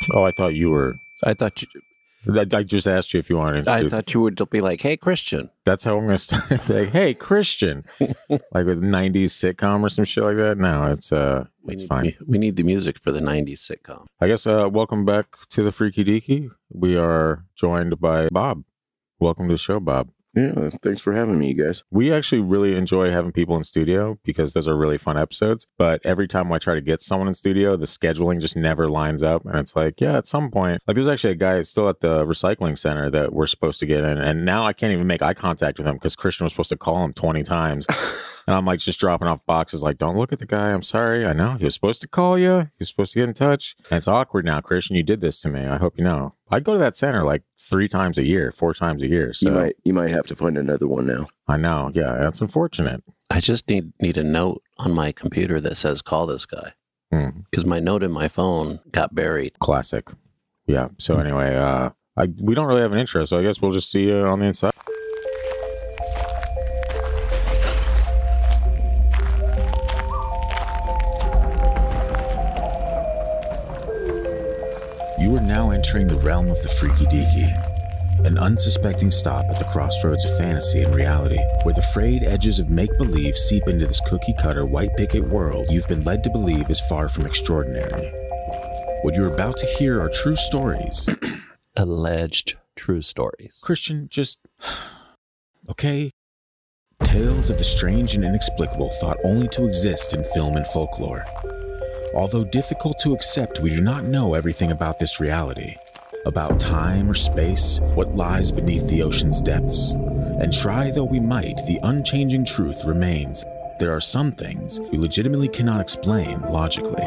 Oh, I thought you were. I thought you. I just asked you if you wanted to introduce. I thought you would be like, "Hey, Christian." That's how I'm going to start. Like, hey, Christian, like with '90s sitcom or some shit like that. No, it's fine. We need the music for the '90s sitcom. I guess. Welcome back to the Freaky Deaky. We are joined by Bob. Welcome to the show, Bob. Yeah, thanks for having me, you guys. We actually really enjoy having people in studio because those are really fun episodes. But every time I try to get someone in studio, the scheduling just never lines up. And it's like, yeah, at some point, like there's actually a guy still at the recycling center that we're supposed to get in. And now I can't even make eye contact with him because Christian was supposed to call him 20 times. And I'm like just dropping off boxes like, don't look at the guy. I'm sorry. I know he was supposed to call you. He was supposed to get in touch. And it's awkward now, Christian. You did this to me. I hope you know. I go to that center like 4 times a year. So you might have to find another one now. I know. Yeah, that's unfortunate. I just need a note on my computer that says "call this guy" because my note in my phone got buried. Classic. Yeah. So anyway, we don't really have an intro, so I guess we'll just see you on the inside. You are now entering the realm of the Freaky Deaky, an unsuspecting stop at the crossroads of fantasy and reality, where the frayed edges of make-believe seep into this cookie-cutter white picket world you've been led to believe is far from extraordinary. What you're about to hear are true stories. Alleged true stories. Christian, just... okay? Tales of the strange and inexplicable thought only to exist in film and folklore. Although difficult to accept, we do not know everything about this reality, about time or space, what lies beneath the ocean's depths. And try though we might, the unchanging truth remains. There are some things we legitimately cannot explain logically.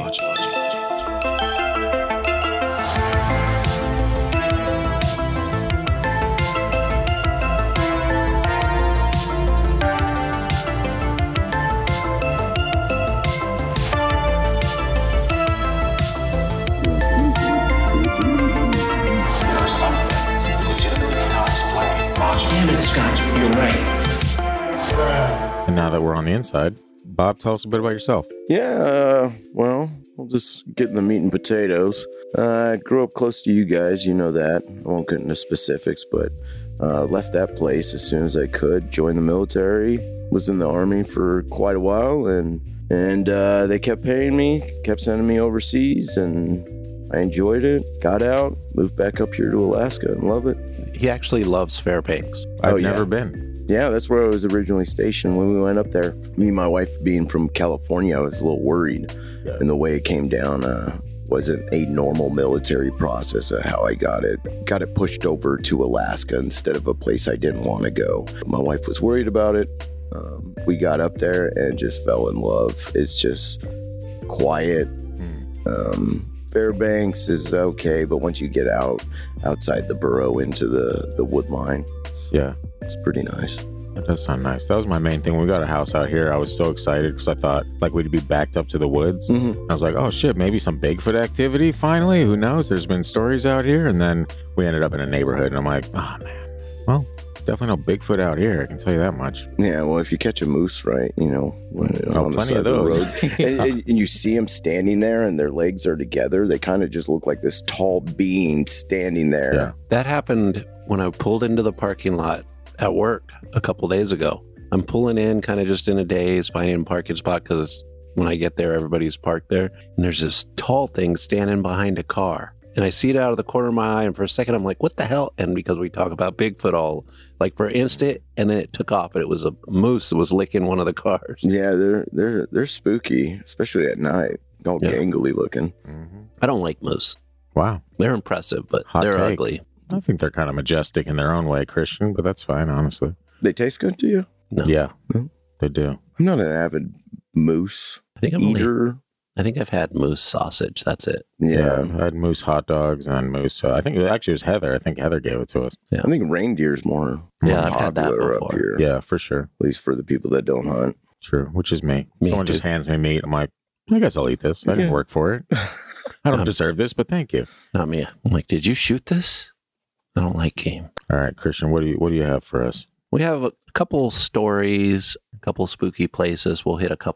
And now that we're on the inside, Bob, tell us a bit about yourself. Yeah, well, we'll just get in the meat and potatoes. I grew up close to you guys, you know that. I won't get into specifics, but left that place as soon as I could. Joined the military, was in the Army for quite a while, and they kept paying me, kept sending me overseas, and I enjoyed it, got out, moved back up here to Alaska and love it. He actually loves Fairbanks. I've never been. Yeah, that's where I was originally stationed when we went up there. Me and my wife being from California, I was a little worried. Yeah. And the way it came down wasn't a normal military process of how I got it. Got it pushed over to Alaska instead of a place I didn't want to go. My wife was worried about it. We got up there and just fell in love. It's just quiet. Fairbanks is okay, but once you get outside the borough into the wood line, yeah, it's pretty nice. That does sound nice. That was my main thing. When we got a house out here, I was so excited because I thought like we'd be backed up to the woods. Mm-hmm. I was like, oh shit, maybe some Bigfoot activity finally. Who knows? There's been stories out here. And then we ended up in a neighborhood and I'm like, oh man, well, definitely no Bigfoot out here. I can tell you that much. Yeah, well, if you catch a moose, right, you know, on the plenty side of those. Of the road, and you see them standing there and their legs are together, they kind of just look like this tall being standing there. Yeah. That happened when I pulled into the parking lot at work a couple days ago. I'm pulling in kind of just in a daze, finding a parking spot because when I get there, everybody's parked there. And there's this tall thing standing behind a car. And I see it out of the corner of my eye. And for a second, I'm like, what the hell? And because we talk about Bigfoot all like for an instant, and then it took off. And it was a moose that was licking one of the cars. Yeah, they're spooky, especially at night. All gangly looking. Mm-hmm. I don't like moose. Wow. They're impressive, but Hot they're take. ugly. I think they're kind of majestic in their own way, Christian, but that's fine, honestly. They taste good to you? No. Yeah, No? they do. I'm not an avid moose eater. I think I've had moose sausage. That's it. Yeah. I had moose hot dogs and moose. I think it actually was Heather. I think Heather gave it to us. Yeah. I think reindeer's more I've had that popular before. up here. Yeah, for sure. At least for the people that don't hunt. True, which is me. Me Someone too. just hands me meat. I'm like, I guess I'll eat this. I didn't work for it. I don't deserve this, but thank you. Not me. I'm like, did you shoot this? I don't like game. All right, Christian, what do you have for us? We have a couple stories, a couple spooky places. We'll hit a couple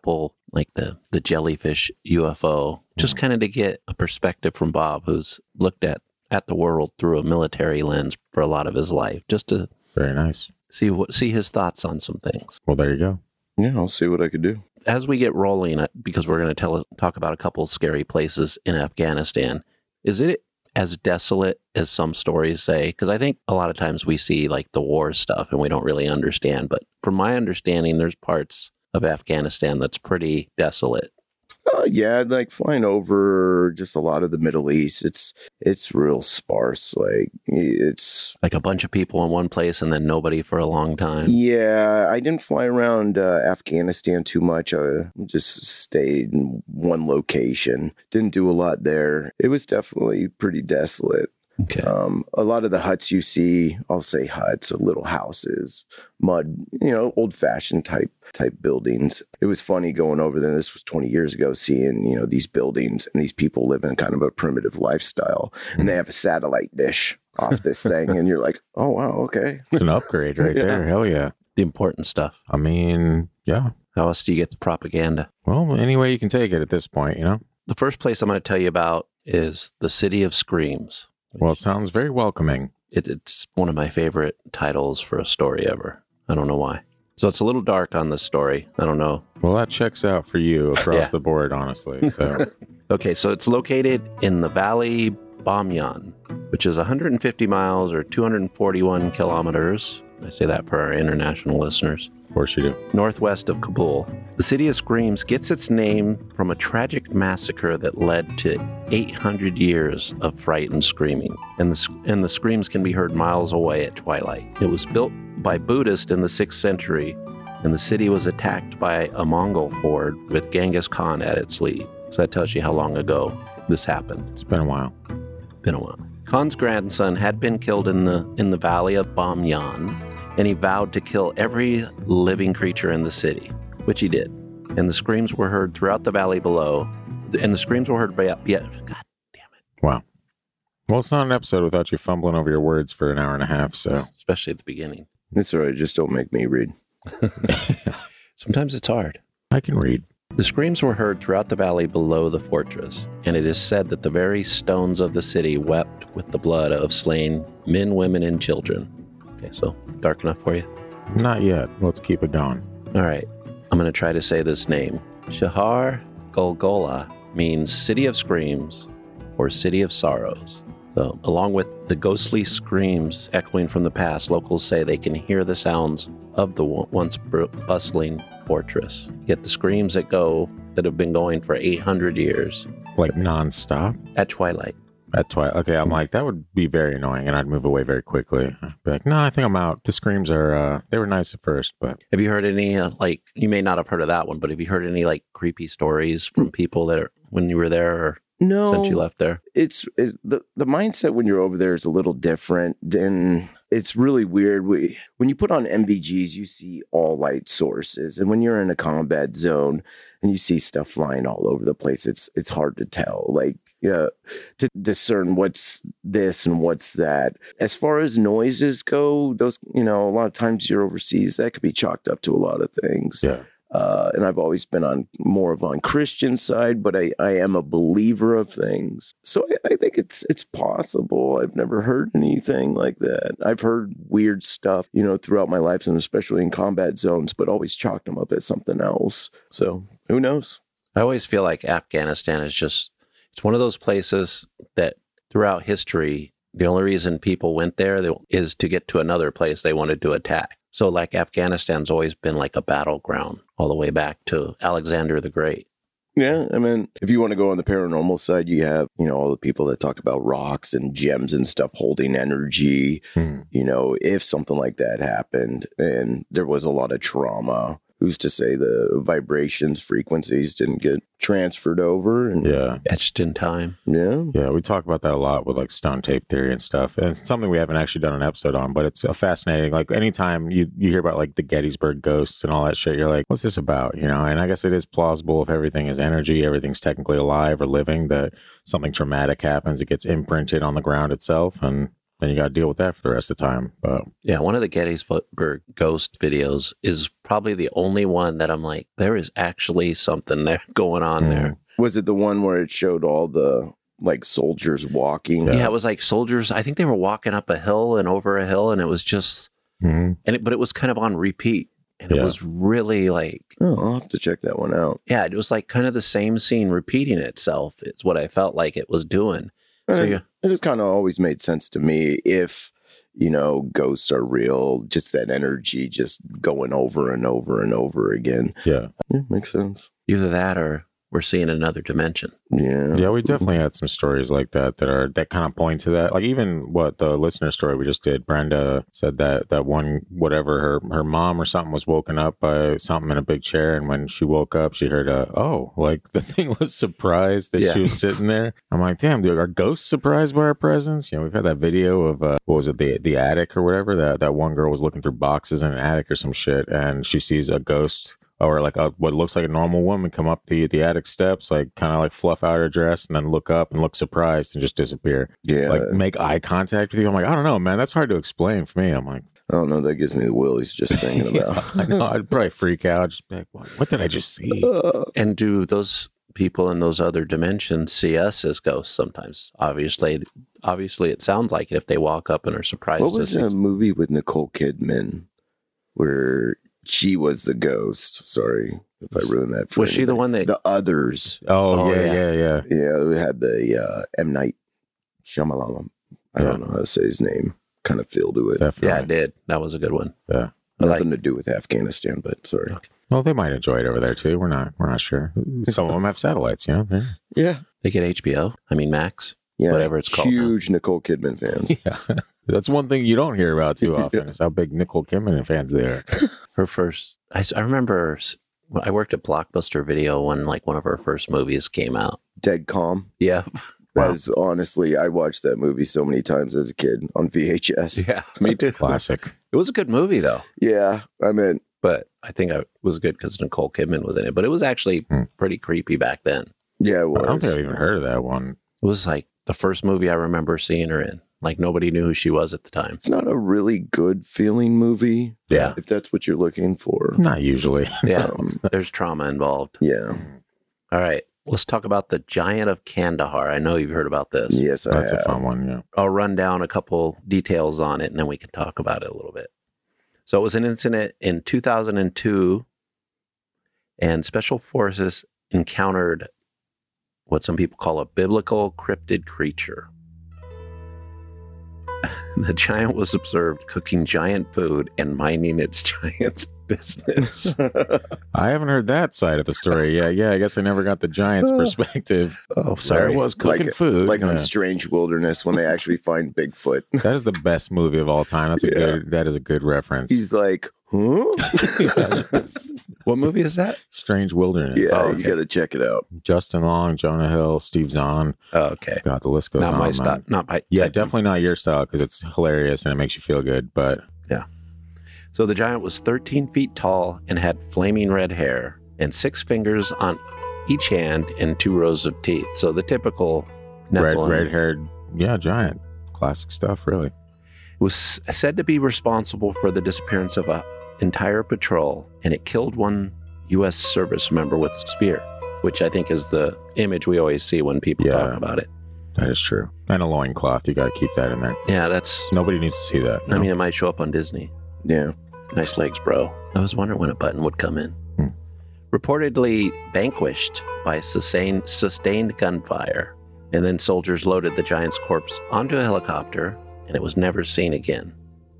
like the jellyfish UFO, just kind of to get a perspective from Bob, who's looked at the world through a military lens for a lot of his life, just to Very nice. see his thoughts on some things. Well, there you go. Yeah, I'll see what I could do. As we get rolling, because we're going to talk about a couple of scary places in Afghanistan, is it as desolate as some stories say? Because I think a lot of times we see like the war stuff and we don't really understand. But from my understanding, there's parts of Afghanistan that's pretty desolate. Yeah, like flying over just a lot of the Middle East. It's real sparse. Like it's Like a bunch of people in one place and then nobody for a long time. Yeah, I didn't fly around Afghanistan too much. I just stayed in one location. Didn't do a lot there. It was definitely pretty desolate. Okay. A lot of the huts you see, I'll say huts, or little houses, mud, old-fashioned type buildings. It was funny going over there. This was 20 years ago, seeing, these buildings and these people living kind of a primitive lifestyle. And they have a satellite dish off this thing. And you're like, oh, wow, okay. It's an upgrade right there. Hell yeah. The important stuff. I mean, yeah. How else do you get the propaganda? Well, any way you can take it at this point, The first place I'm going to tell you about is the City of Screams. Well, it sounds very welcoming. It's one of my favorite titles for a story ever. I don't know why. So it's a little dark on this story. I don't know. Well, that checks out for you across the board, honestly. So, Okay, so it's located in the Valley Bamyan, which is 150 miles or 241 kilometers. I say that for our international listeners. of course you do. Northwest of Kabul. The City of Screams gets its name from a tragic massacre that led to 800 years of fright and screaming. And the screams can be heard miles away at twilight. It was built by Buddhists in the 6th century, and the city was attacked by a Mongol horde with Genghis Khan at its lead. So that tells you how long ago this happened. It's been a while. Been a while. Khan's grandson had been killed in the valley of Bamyan, and he vowed to kill every living creature in the city, which he did. And the screams were heard throughout the valley below, and the screams were heard by, God damn it. Wow. Well, it's not an episode without you fumbling over your words for an hour and a half, so. Especially at the beginning. It's all right. Just don't make me read. Sometimes it's hard. I can read. The screams were heard throughout the valley below the fortress, and it is said that the very stones of the city wept with the blood of slain men, women, and children. Okay, so dark enough for you? Not yet. Let's keep it going. All right, I'm going to try to say this name. Shahar Golgola means City of Screams or City of Sorrows. So, along with the ghostly screams echoing from the past, locals say they can hear the sounds of the once bustling fortress. Yet the screams that have been going for 800 years. Like nonstop? At twilight. At twilight. Okay, I'm like, that would be very annoying, and I'd move away very quickly. I'd be like, no, I think I'm out. The screams are, they were nice at first, but. Have you heard any, you may not have heard of that one, but have you heard any, creepy stories from people that when you were there or No, since you left there? The mindset when you're over there is a little different, and it's really weird. When you put on MVGs, you see all light sources, and when you're in a combat zone and you see stuff flying all over the place, it's hard to tell, to discern what's this and what's that. As far as noises go, those a lot of times you're overseas, that could be chalked up to a lot of things. Yeah. And I've always been on Christian side, but I am a believer of things. So I think it's possible. I've never heard anything like that. I've heard weird stuff, throughout my life, and especially in combat zones, but always chalked them up as something else. So who knows? I always feel like Afghanistan is it's one of those places that throughout history, the only reason people went there is to get to another place they wanted to attack. So Afghanistan's always been like a battleground all the way back to Alexander the Great. Yeah, I mean, if you want to go on the paranormal side, you have, all the people that talk about rocks and gems and stuff holding energy. If something like that happened and there was a lot of trauma, who's to say the vibrations, frequencies didn't get transferred over and etched in time. Yeah, we talk about that a lot with stone tape theory and stuff. And it's something we haven't actually done an episode on, but it's a fascinating, anytime you hear about the Gettysburg ghosts and all that shit, you're like, what's this about? And I guess it is plausible if everything is energy, everything's technically alive or living, that something traumatic happens, it gets imprinted on the ground itself. And then you got to deal with that for the rest of the time. But Yeah, one of the Gettysburg ghost videos is probably the only one that I'm like, there is actually something there going on there. Was it the one where it showed all the like soldiers walking? Yeah, it was like soldiers. I think they were walking up a hill and over a hill, and it was just, but it was kind of on repeat. And it was really like, Oh, I'll have to check that one out. yeah, it was like kind of the same scene repeating itself. It's what I felt like it was doing. So, It just kind of always made sense to me if, ghosts are real, just that energy just going over and over and over again. yeah. Yeah, makes sense. either that or we're seeing another dimension. Yeah. Yeah, we definitely had some stories like that that kind of point to that. Like even what the listener story we just did, Brenda said that one, whatever, her mom or something was woken up by something in a big chair, and when she woke up, she heard like the thing was surprised that she was sitting there. I'm like, damn, dude, are ghosts surprised by our presence? We've had that video of what was it, the attic or whatever. That one girl was looking through boxes in an attic or some shit, and she sees a ghost. Or like what looks like a normal woman come up the attic steps, like kind of like fluff out her dress, and then look up and look surprised and just disappear. Yeah. Like make eye contact with you. I'm like, I don't know, man. That's hard to explain for me. I'm like, I don't know. That gives me the willies just thinking about. I know. I'd probably freak out. Just be like, what did I just see? And do those people in those other dimensions see us as ghosts sometimes? Obviously, it sounds like it if they walk up and are surprised. What was a movie with Nicole Kidman where she was the ghost? Sorry if I ruined that. For Was she the anybody. one that? The Others? Oh, yeah. yeah. Yeah, we had the M. Night Shyamalan. I don't know how to say his name. Kind of feel to it. Definitely. Yeah, I did. That was a good one. Yeah. Nothing to do with Afghanistan, but sorry. Okay. Well, they might enjoy it over there too. We're not sure. Some of them have satellites, Yeah. They get HBO. I mean Max. Yeah. Whatever it's called now. Huge Nicole Kidman fans. Yeah. That's one thing you don't hear about too often is how big Nicole Kidman fans they are. Her first. I remember. I worked at Blockbuster Video when like one of her first movies came out. Dead Calm. Yeah. As honestly, I watched that movie so many times as a kid on VHS. Yeah. Me too. Classic. It was a good movie though. Yeah, I mean, But I think it was good because Nicole Kidman was in it. But it was actually pretty creepy back then. yeah, it I don't was. think I've even heard of that one. It was like the first movie I remember seeing her in. Like nobody knew who she was at the time. It's not a really good feeling movie. Yeah. If that's what you're looking for. Not usually. Yeah. Um, There's trauma involved. Yeah. All right. Let's talk about the Giant of Kandahar. I know you've heard about this. Yes, I That's a have. fun one, yeah. I'll run down a couple details on it and then we can talk about it a little bit. So it was an incident in 2002 and special forces encountered what some people call a biblical cryptid creature. The giant was observed cooking giant food and minding its giant's business. I haven't heard that side of the story yet. Yeah, I guess I never got the Giants' perspective. Oh, There sorry. it was cooking Like- food. Like Yeah. on Strange Wilderness when they actually find Bigfoot. That is the best movie of all time. That is a good reference. He's like, huh? What movie is that? Strange Wilderness. Yeah, Oh, you okay. got to check it out. Justin Long, Jonah Hill, Steve Zahn. Oh, okay. God, the list goes Not on. my man. style. Not my. Yeah, definitely not your style because it's hilarious and it makes you feel good. But So the giant was 13 feet tall and had flaming red hair and 6 fingers on each hand and 2 rows of teeth. So the typical Nephilim. red-haired, giant. Classic stuff, really. Was said to be responsible for the disappearance of an entire patrol, and it killed one U.S. service member with a spear, which I think is the image we always see when people Yeah. talk about it. That is true. And a loincloth. You got to keep that in there. Yeah, that's. Nobody needs to see that. you I know? mean, it might show up on Disney. Yeah. Nice legs, bro. I was wondering when a button would come in. Reportedly vanquished by sustained gunfire, and then soldiers loaded the giant's corpse onto a helicopter, and it was never seen again.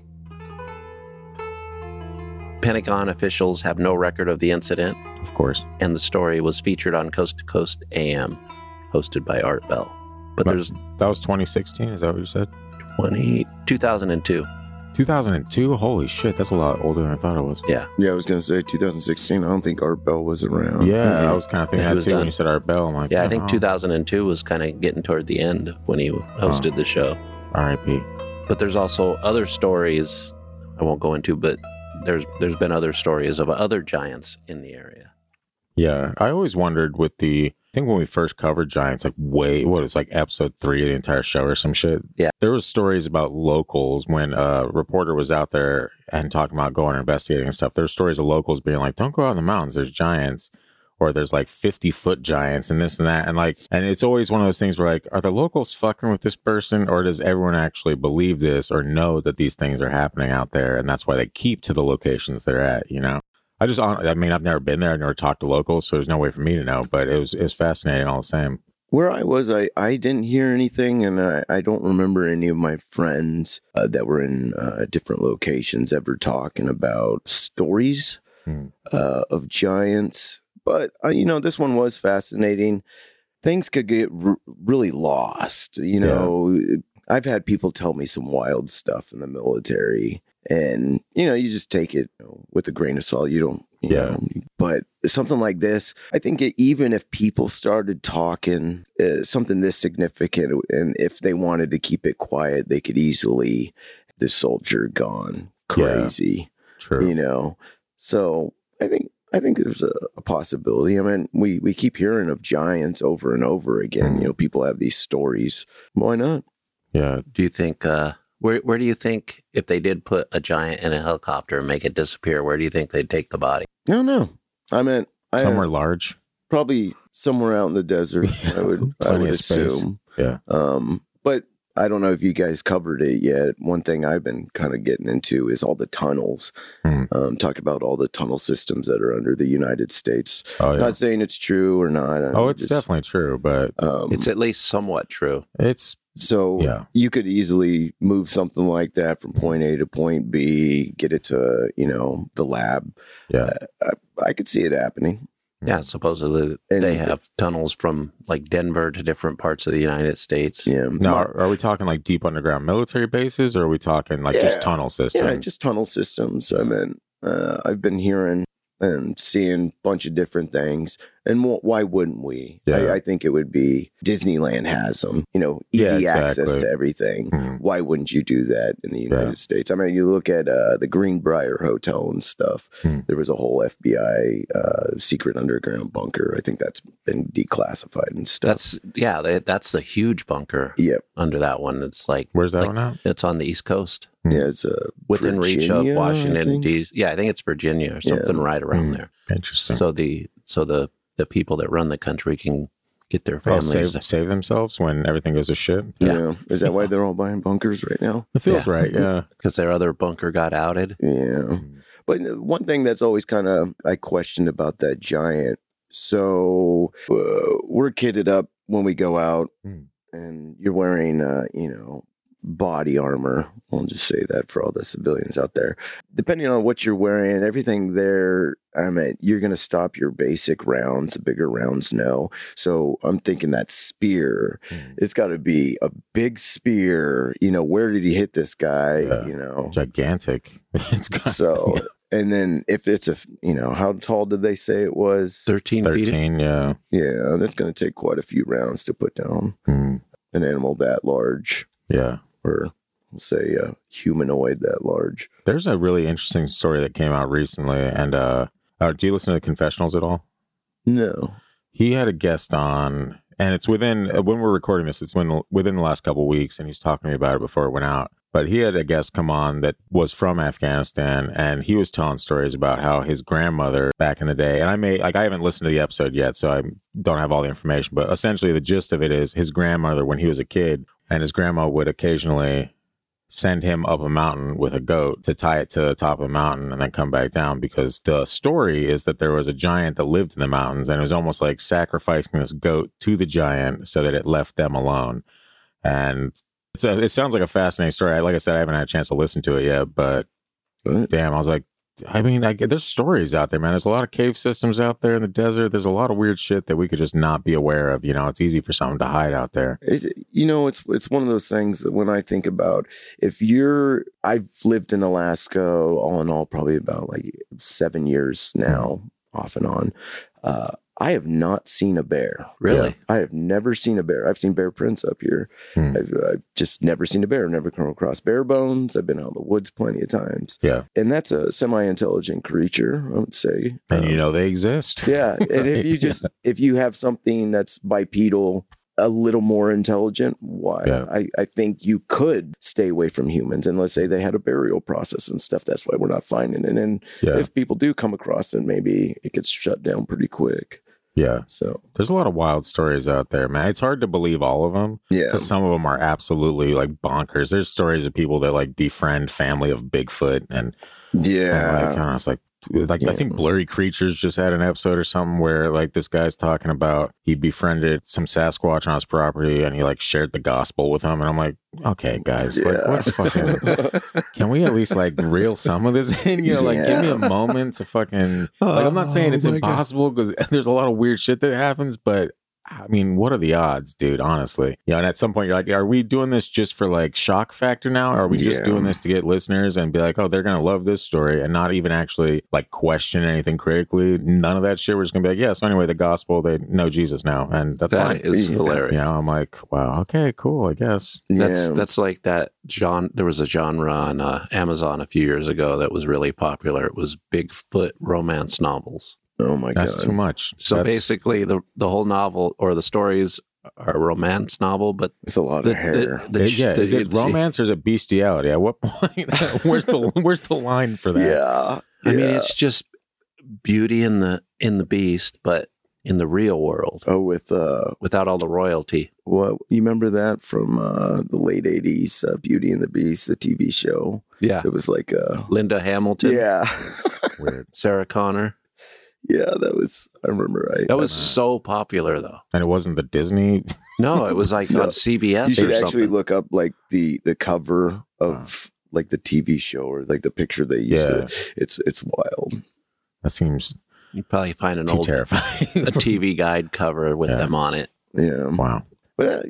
Pentagon officials have no record of the incident, Of course. and the story was featured on Coast to Coast AM, hosted by Art Bell. But But- there's That was 2016. Is that what you said? 2002. 2002? Holy shit. That's a lot older than I thought it was. Yeah. Yeah, I was going to say 2016. I don't think Art Bell was around. Yeah, Mhm. I was kind of thinking Yeah, he that was too when done. you said Art Bell. I'm like, Yeah, I think oh, 2002 was kind of getting toward the end of when he hosted the show. R.I.P. But there's also other stories I won't go into, but there's been other stories of other giants in the area. Yeah, I always wondered with the think when we first covered giants, like it's like episode 3 of the entire show or some shit. Yeah. There was stories about locals when a reporter was out there and talking about going and investigating and stuff. There's stories of locals being like, don't go out in the mountains. There's giants. Or there's like 50-foot giants and this and that. And it's always one of those things where like, are the locals fucking with this person, or does everyone actually believe this or know that these things are happening out there? And that's why they keep to the locations they're at, you know? I mean, I've never been there. I've never talked to locals, so there's no way for me to know, but it was fascinating all the same. Where I was, I didn't hear anything, and I don't remember any of my friends that were in different locations ever talking about stories of giants. But, this one was fascinating. Things could get really lost. I've had people tell me some wild stuff in the military. And, you just take it with a grain of salt. You don't, know. But something like this, I think even if people started talking something this significant, and if they wanted to keep it quiet, they could easily, the soldier gone crazy. Yeah, true. So I think there's a possibility. I mean, we keep hearing of giants over and over again. People have these stories. Why not? Yeah. Do you think, where do you think if they did put a giant in a helicopter and make it disappear, where do you think they'd take the body? No. I meant somewhere large. Probably somewhere out in the desert. I would assume. Yeah. But I don't know if you guys covered it yet. One thing I've been kind of getting into is all the tunnels. Talk about all the tunnel systems that are under the United States. Oh, yeah. Not saying it's true or not. It's definitely true, but it's at least somewhat true. So you could easily move something like that from point A to point B, get it to, the lab. Yeah. I could see it happening. Yeah, supposedly they have tunnels from like Denver to different parts of the United States. Yeah. Now, are we talking like deep underground military bases, or are we talking like just tunnel systems? Yeah, just tunnel systems. I mean, I've been hearing and seeing a bunch of different things. And why wouldn't we? Yeah. I think it would be Disneyland has them, easy access to everything. Why wouldn't you do that in the United States? I mean, you look at the Greenbrier Hotel and stuff. There was a whole FBI secret underground bunker. I think that's been declassified and stuff. That's a huge bunker. Yep. Under that one. It's like, where's that one at? It's on the East Coast. Yeah, it's within Virginia, reach of Washington, D.C. Yeah, I think it's Virginia or something right around there. Interesting. So the people that run the country can get their families save themselves when everything goes to shit. Yeah. Is that why they're all buying bunkers right now? It feels right. Yeah. Because their other bunker got outed. Yeah. But one thing that's always kind of I questioned about that giant. So we're kitted up when we go out, and you're wearing body armor. I'll just say that for all the civilians out there. Depending on what you're wearing, everything there, I mean, you're going to stop your basic rounds. The bigger rounds, no. So I'm thinking that spear, it's got to be a big spear. Where did he hit this guy? Gigantic. And then if it's how tall did they say it was? 13 feet. Yeah. Yeah, that's going to take quite a few rounds to put down an animal that large. Yeah. Or we'll say a humanoid that large. There's a really interesting story that came out recently. And do you listen to Confessionals at all? No. He had a guest on, and it's when we're recording this, it's within the last couple of weeks, and he's talking to me about it before it went out. But he had a guest come on that was from Afghanistan, and he was telling stories about how his grandmother back in the day, and I haven't listened to the episode yet, so I don't have all the information, but essentially the gist of it is his grandmother, when he was a kid, and his grandma would occasionally send him up a mountain with a goat to tie it to the top of the mountain and then come back down, because the story is that there was a giant that lived in the mountains, and it was almost like sacrificing this goat to the giant so that it left them alone. And it sounds like a fascinating story. Like I said, I haven't had a chance to listen to it yet, but damn, I was like, there's stories out there, man. There's a lot of cave systems out there in the desert. There's a lot of weird shit that we could just not be aware of. It's easy for someone to hide out there. It's one of those things that when I think about, I've lived in Alaska all in all, probably about like 7 years now, off and on. I have not seen a bear. Really? I have never seen a bear. I've seen bear prints up here. I've just never seen a bear. I've never come across bear bones. I've been out in the woods plenty of times. Yeah. And that's a semi-intelligent creature, I would say. And you know they exist. Yeah. And if you have something that's bipedal, a little more intelligent, why? Yeah. I think you could stay away from humans, and let's say they had a burial process and stuff. That's why we're not finding it. And if people do come across it, maybe it gets shut down pretty quick. Yeah. So there's a lot of wild stories out there, man. It's hard to believe all of them. Yeah. Because some of them are absolutely like bonkers. There's stories of people that like befriend family of Bigfoot and it's like I think Blurry Creatures just had an episode or something where like this guy's talking about he befriended some Sasquatch on his property and he like shared the gospel with him. And I'm like, okay, guys, like let's fucking, can we at least like reel some of this in? You know, like give me a moment to fucking, like I'm not saying it's impossible because there's a lot of weird shit that happens, but I mean, what are the odds, dude? Honestly, and at some point you're like, are we doing this just for like shock factor now? Or are we just doing this to get listeners and be like, oh, they're going to love this story and not even actually like question anything critically? None of that shit. We're just going to be like, yeah, so anyway, the gospel, they know Jesus now. And that's fine. That is hilarious. You know, I'm like, wow, okay, cool, I guess. That's like that there was a genre on Amazon a few years ago that was really popular. It was Bigfoot romance novels. Oh my God. That's too much. So basically the whole novel or the stories are a romance novel, but it's a lot of hair. Is it romance or is it bestiality? At what point? where's the line for that? Yeah. I mean, it's just Beauty in the Beast, but in the real world. Oh, without all the royalty. What you remember that from the late 80s, Beauty and the Beast, the TV show? Yeah. It was like Linda Hamilton. Yeah. Weird. Sarah Connor. Yeah, I remember right. That was so popular though. And it wasn't the Disney. No, it was like on CBS. You should or actually something. look up like the cover of like the TV show or like the picture they used. It's wild. That seems You'd probably find an too old terrifying. a TV guide cover with them on it. Yeah. Wow. But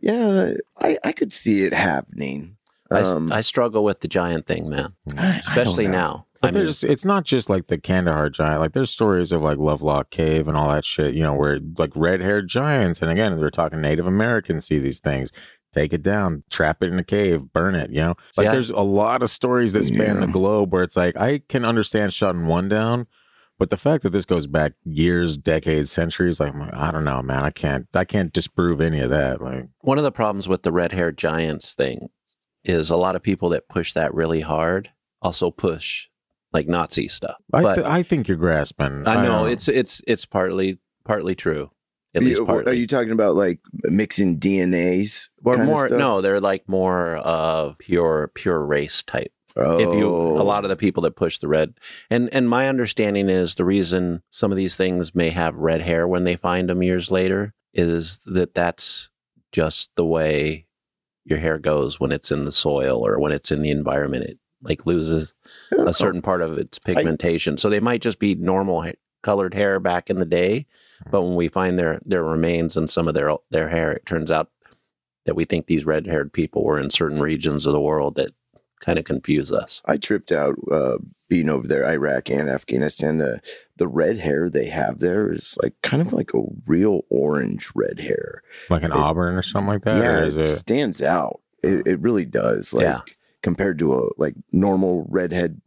I could see it happening. I struggle with the giant thing, man. Especially now. But it's not just like the Kandahar giant. Like there's stories of like Lovelock Cave and all that shit, you know, where like red-haired giants. And again, we're talking Native Americans see these things. Take it down, trap it in a cave, burn it, you know? Like there's a lot of stories that span the globe where it's like, I can understand shutting one down, but the fact that this goes back years, decades, centuries, like, I don't know, man. I can't disprove any of that. Like one of the problems with the red-haired giants thing is a lot of people that push that really hard also push like Nazi stuff. I think you're grasping. I know it's partly true. At least partly. Are you talking about like mixing DNAs? Or more? No, they're like more of pure race type. Oh. A lot of the people that push the red, and my understanding is the reason some of these things may have red hair when they find them years later is that that's just the way your hair goes when it's in the soil or when it's in the environment. It like loses a certain part of its pigmentation. So they might just be normal colored hair back in the day, but when we find their remains and some of their hair, it turns out that we think these red-haired people were in certain regions of the world that kind of confuse us. I tripped out being over there, Iraq and Afghanistan. The red hair they have there is like kind of like a real orange red hair, like an auburn or something like that. Yeah, or it stands out. It really does. Like compared to a like normal redhead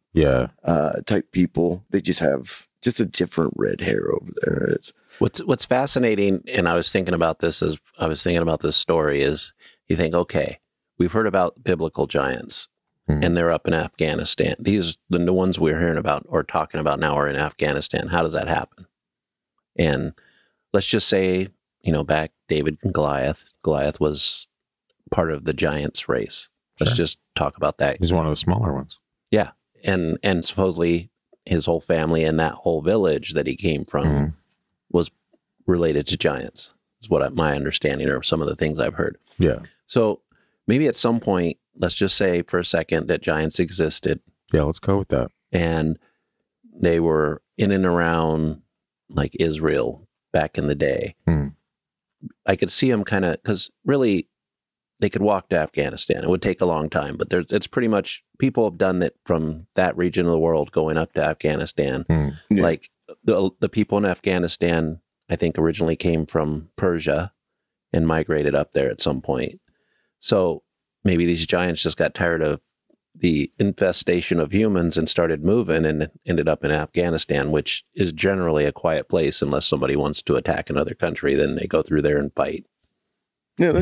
type people, they just have just a different red hair over there. What's fascinating, and I was thinking about this as I was thinking about this story, is you think, okay, we've heard about biblical giants. And they're up in Afghanistan. These the ones we're hearing about or talking about now are in Afghanistan. How does that happen? And let's just say, back David and Goliath. Goliath was part of the giants race. Let's just talk about that. He's one of the smaller ones. Yeah. And supposedly his whole family and that whole village that he came from was related to giants, is what my understanding or some of the things I've heard. Yeah. So maybe at some point, let's just say for a second that giants existed. Yeah, let's go with that. And they were in and around like Israel back in the day. I could see them kind of, because really they could walk to Afghanistan. It would take a long time, but it's pretty much, people have done that from that region of the world going up to Afghanistan. Like the people in Afghanistan, I think originally came from Persia and migrated up there at some point. So maybe these giants just got tired of the infestation of humans and started moving and ended up in Afghanistan, which is generally a quiet place unless somebody wants to attack another country. Then they go through there and fight. Yeah,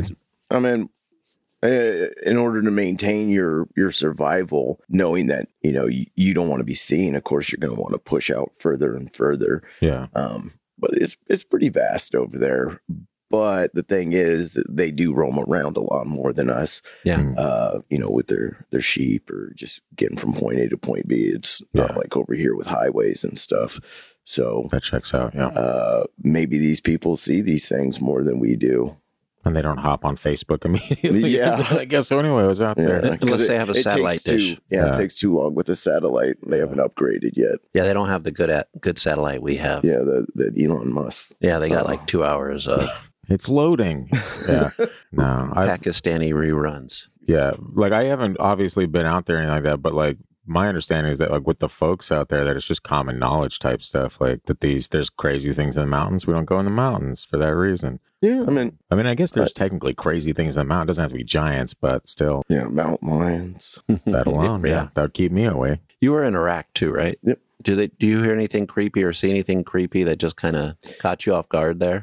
in order to maintain your survival, knowing that, you don't want to be seen, of course, you're going to want to push out further and further. Yeah. But it's pretty vast over there. But the thing is, they do roam around a lot more than us. Yeah. With their sheep or just getting from point A to point B. It's not like over here with highways and stuff. So That checks out. Yeah. maybe these people see these things more than we do. And they don't hop on Facebook immediately. Yeah. I guess so anyway, what's out there. Unless they have a satellite dish. It takes too long with the satellite. They haven't upgraded yet. Yeah, they don't have the good satellite we have. Yeah, the Elon Musk. Yeah, they got like 2 hours of It's loading. Yeah. No. Pakistani reruns. Yeah. Like I haven't obviously been out there or anything like that, but like my understanding is that like with the folks out there that it's just common knowledge type stuff. Like that there's crazy things in the mountains. We don't go in the mountains for that reason. Yeah, I guess there's technically crazy things in the mountain. It doesn't have to be giants, but still. Yeah, mountain lions. That alone, yeah. That would keep me away. You were in Iraq too, right? Yep. Do you hear anything creepy or see anything creepy that just kind of caught you off guard there?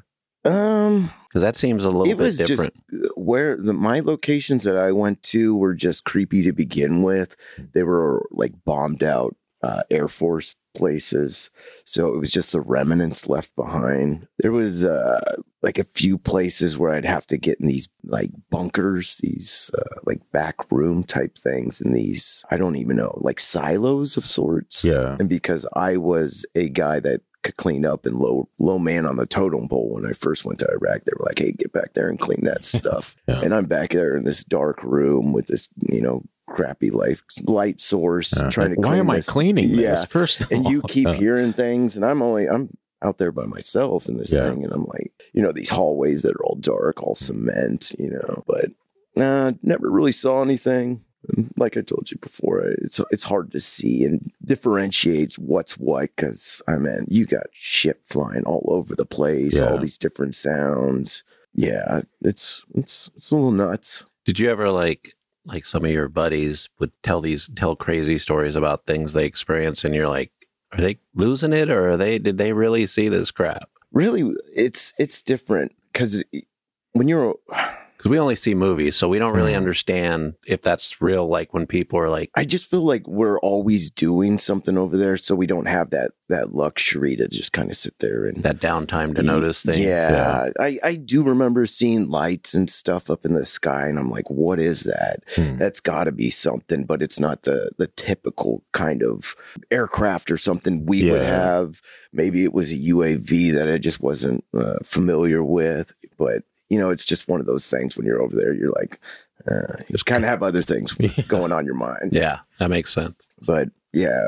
Because that seems a little bit different. Just where my locations that I went to were just creepy to begin with. They were like bombed out Air Force places. So it was just the remnants left behind. There was like a few places where I'd have to get in these like bunkers, these like back room type things, and these, I don't even know, like silos of sorts. Yeah. And because I was a guy that could clean up and low man on the totem pole when I first went to Iraq, they were like, hey, get back there and clean that stuff. Yeah. And I'm back there in this dark room with this, crappy light source trying to clean why am I this. cleaning this first of And all? you keep hearing things, and I'm out there by myself in this thing, and I'm like, these hallways that are all dark, all cement, but never really saw anything. And like I told you before, it's hard to see and differentiate what's what, because you got shit flying all over the place, all these different sounds. Yeah, it's a little nuts. Did you ever like some of your buddies would tell crazy stories about things they experience, and you're like, are they losing it, or did they really see this crap? Really, it's different because when you're because we only see movies, so we don't really understand if that's real. Like when people are like, I just feel like we're always doing something over there, so we don't have that luxury to just kind of sit there and that downtime to notice things. Yeah. I do remember seeing lights and stuff up in the sky, and I'm like, what is that? That's got to be something, but it's not the typical kind of aircraft or something we would have. Maybe it was a UAV that I just wasn't familiar with, but it's just one of those things when you're over there, you're like, you kind of have other things going on your mind. Yeah, that makes sense. But yeah,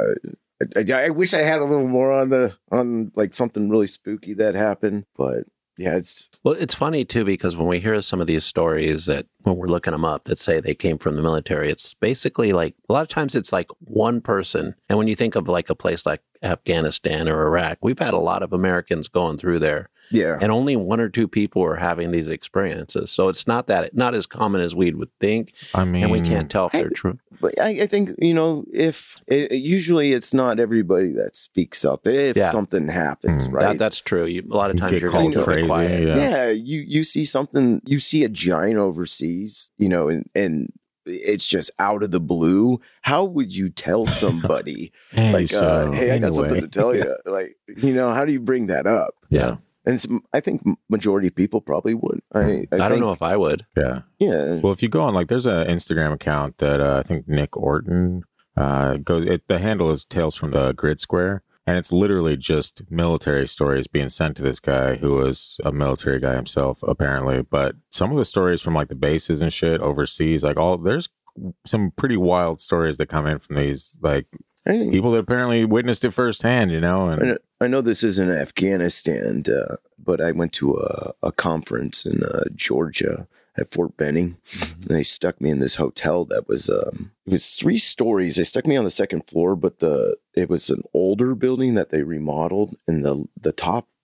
I wish I had a little more on like something really spooky that happened. But yeah, it's funny too, because when we hear some of these stories that when we're looking them up that say they came from the military, it's basically like a lot of times it's like one person. And when you think of like a place like Afghanistan or Iraq, we've had a lot of Americans going through there. Yeah. And only one or two people are having these experiences. So it's not as common as we would think. And we can't tell if they're true. But I think, usually it's not everybody that speaks up if something happens, right? That's true. A lot of times you're called going to crazy. be quiet. Yeah. You see something, you see a giant overseas, and it's just out of the blue. How would you tell somebody hey, I got anyway. something to tell you? Like, how do you bring that up? Yeah. And I think majority of people probably would. I don't know if I would. Yeah. Yeah. Well, if you go on, like, there's an Instagram account that I think Nick Orton the handle is Tales from the Grid Square. And it's literally just military stories being sent to this guy who was a military guy himself, apparently. But some of the stories from like the bases and shit overseas, like there's some pretty wild stories that come in from these like people that apparently witnessed it firsthand, And I know this isn't Afghanistan, but I went to a conference in Georgia at Fort Benning. And they stuck me in this hotel that was it was 3 stories. They stuck me on the second floor, but it was an older building that they remodeled, and the top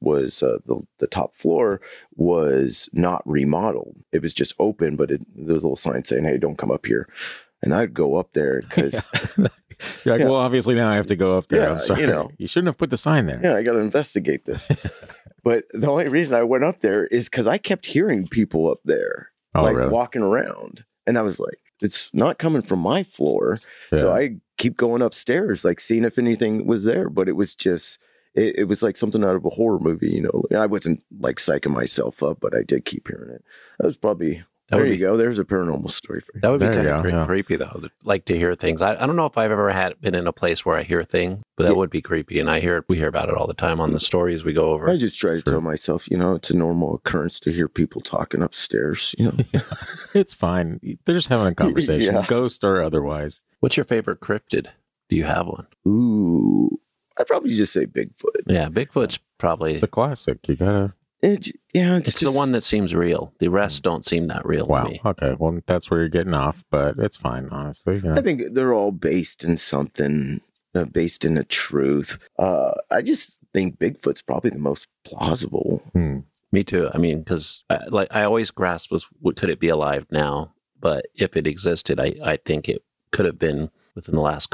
was the top floor was not remodeled. It was just open, but there was a little sign saying, "Hey, don't come up here." And I'd go up there because you're like, well, obviously now I have to go up there. Yeah, I'm sorry. You shouldn't have put the sign there. I got to investigate this. But the only reason I went up there is because I kept hearing people up there, really? Walking around. And I was like, it's not coming from my floor. Yeah. So I keep going upstairs, seeing if anything was there. But it was just, it was like something out of a horror movie, I wasn't psyching myself up, but I did keep hearing it. That was probably... There you go. There's a paranormal story for you. That would be kind of creepy, though. Like to hear things. I don't know if I've ever been in a place where I hear a thing, but that would be creepy. And we hear about it all the time on the stories we go over. I just try to tell myself, it's a normal occurrence to hear people talking upstairs. It's fine. They're just having a conversation, ghost or otherwise. What's your favorite cryptid? Do you have one? Ooh, I'd probably just say Bigfoot. Yeah, Bigfoot's probably... It's a classic. You gotta... It's the one that seems real. The rest don't seem that real to me. Okay. Well, that's where you're getting off, but it's fine, honestly. I think they're all based in something, based in the truth. I just think Bigfoot's probably the most plausible. Me too. I mean, because I always grasp was, could it be alive now? But if it existed, I think it could have been within the last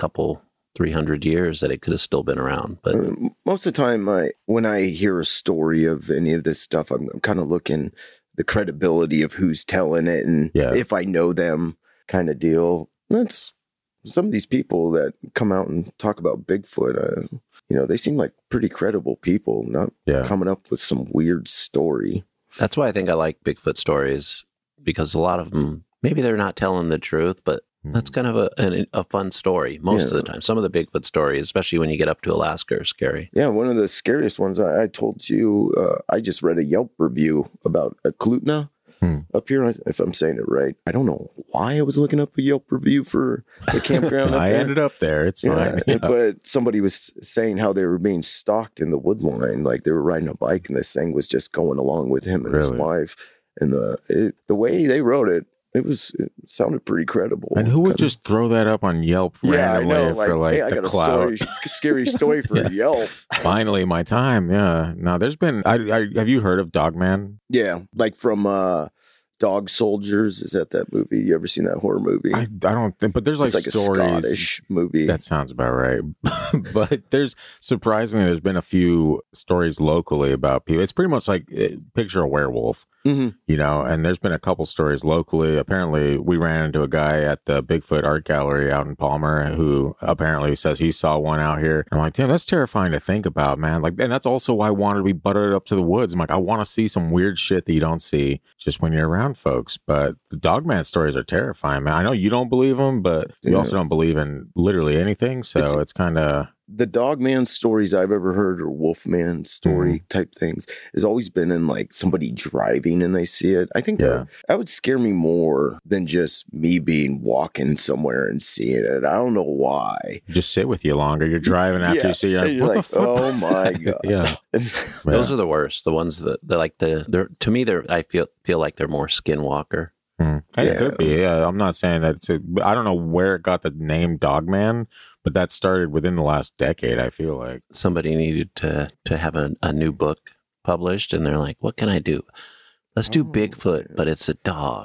300 years that it could have still been around. But most of the time, when I hear a story of any of this stuff, I'm kind of looking the credibility of who's telling it and if I know them kind of deal. That's some of these people that come out and talk about Bigfoot. They seem like pretty credible people, not coming up with some weird story. That's why I think I like Bigfoot stories, because a lot of them, maybe they're not telling the truth, but that's kind of a fun story most of the time. Some of the Bigfoot stories, especially when you get up to Alaska, are scary. Yeah, one of the scariest ones I told you, I just read a Yelp review about a Eklutna up here, if I'm saying it right. I don't know why I was looking up a Yelp review for the campground. I ended up there. It's fine. Yeah. But somebody was saying how they were being stalked in the wood line. Like they were riding a bike and this thing was just going along with him and his wife. And the way they wrote it, it sounded pretty credible. And who would just throw that up on Yelp randomly for hey, I got a scary story for Yelp. Finally, my time. Yeah. No, there's been. Have you heard of Dogman? Yeah, from Dog Soldiers. Is that movie? You ever seen that horror movie? I don't think, but there's it's like stories. A Scottish movie. That sounds about right. But there's been a few stories locally about people. It's pretty much like picture a werewolf. And there's been a couple stories locally. Apparently, we ran into a guy at the Bigfoot Art Gallery out in Palmer who apparently says he saw one out here. I'm like, damn, that's terrifying to think about, man. And that's also why I wanted to be buttered up to the woods. I'm like, I want to see some weird shit that you don't see just when you're around folks. But the Dogman stories are terrifying, man. I know you don't believe them, but you also don't believe in literally anything. So it's kind of... The Dogman stories I've ever heard, or Wolfman story type things, has always been in somebody driving and they see it. I think that would scare me more than just me walking somewhere and seeing it. I don't know why. Just sit with you longer. You're driving after you see it. What the fuck? Oh my God. Those are the worst. The ones that they're to me, I feel like they're more skinwalker. It could be. Yeah, I'm not saying that. I don't know where it got the name Dogman, but that started within the last decade. I feel like somebody needed to have a new book published, and they're like, "What can I do? Let's do Bigfoot, but it's a dog."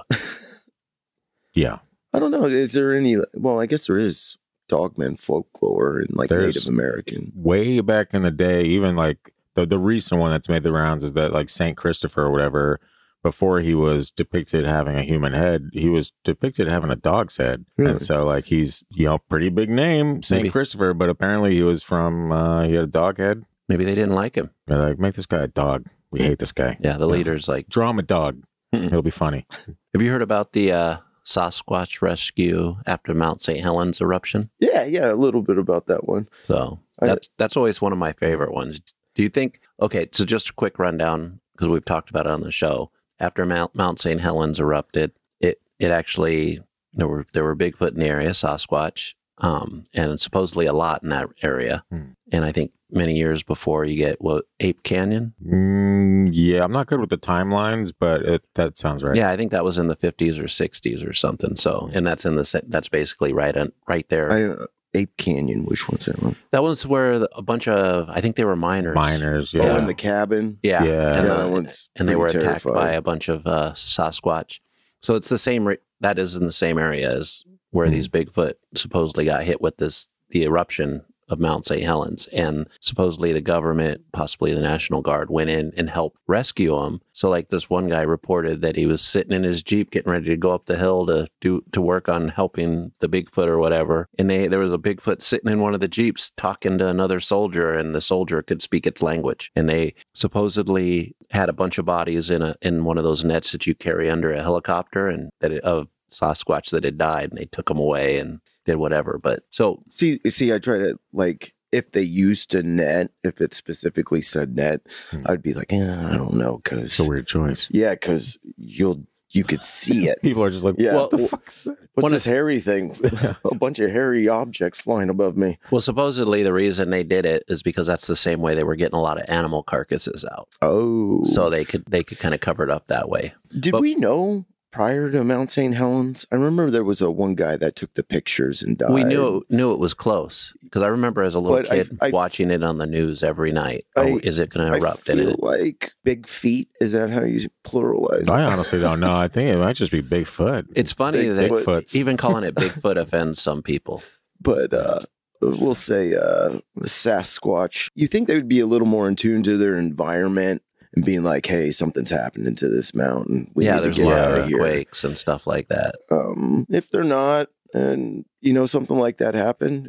Yeah, I don't know. Is there any? Well, I guess there is Dogman folklore in Native American. Way back in the day, even the recent one that's made the rounds is that Saint Christopher or whatever. Before he was depicted having a human head, he was depicted having a dog's head. Really? And so he's, pretty big name, St. Christopher, but apparently he was from, he had a dog head. Maybe they didn't like him. They're like, make this guy a dog. We hate this guy. Yeah, the leader's draw him a dog. It'll be funny. Have you heard about the Sasquatch rescue after Mount St. Helens eruption? Yeah, a little bit about that one. So that's always one of my favorite ones. Do you think, okay, so just a quick rundown, because we've talked about it on the show. After Mount St. Helens erupted, it actually, there were Bigfoot in the area, Sasquatch, and supposedly a lot in that area. And I think many years before you get, Ape Canyon? Yeah, I'm not good with the timelines, but that sounds right. Yeah, I think that was in the 50s or 60s or something. So, and that's basically right there. Ape Canyon. Which one's that one? That was where a bunch of, I think they were miners. Miners, Oh, yeah. in the cabin. Yeah. Yeah. And, Yeah, that one's and they were pretty attacked by terrifying. a bunch of Sasquatch. So it's the same, that is in the same area as where these Bigfoot supposedly got hit with the eruption of Mount St. Helens. And supposedly the government, possibly the National Guard, went in and helped rescue them. So like this one guy reported that he was sitting in his Jeep getting ready to go up the hill to work on helping the Bigfoot or whatever. And there was a Bigfoot sitting in one of the Jeeps talking to another soldier, and the soldier could speak its language. And they supposedly had a bunch of bodies in one of those nets that you carry under a helicopter, and of Sasquatch that had died, and they took them away and did whatever. But so See, I try to like if they used a net, if it specifically said net, I'd be like, I don't know, because It's a weird choice. yeah, because you could see it. People are just like, Yeah. what the fuck's that? What's this hairy thing? A bunch of hairy objects flying above me. Well, supposedly the reason they did it is because that's the same way they were getting a lot of animal carcasses out. Oh, So they could kind of cover it up that way. did we know prior to Mount St. Helens? I remember there was one guy that took the pictures and died. We knew it was close because I remember as a little But kid I- watching it on the news every night. Is it going to I erupt in feel it? like big feet. Is that how you pluralize? I it? honestly don't know. I think it might just be Bigfoot. It's funny Big- that Bigfoots. even calling it Bigfoot offends some people. But we'll say Sasquatch. You think they would be a little more in tune to their environment and being like, "Hey, something's happening to this mountain. We need to There's a get lot out of of here." earthquakes and stuff like that. If they're not, and something like that happened,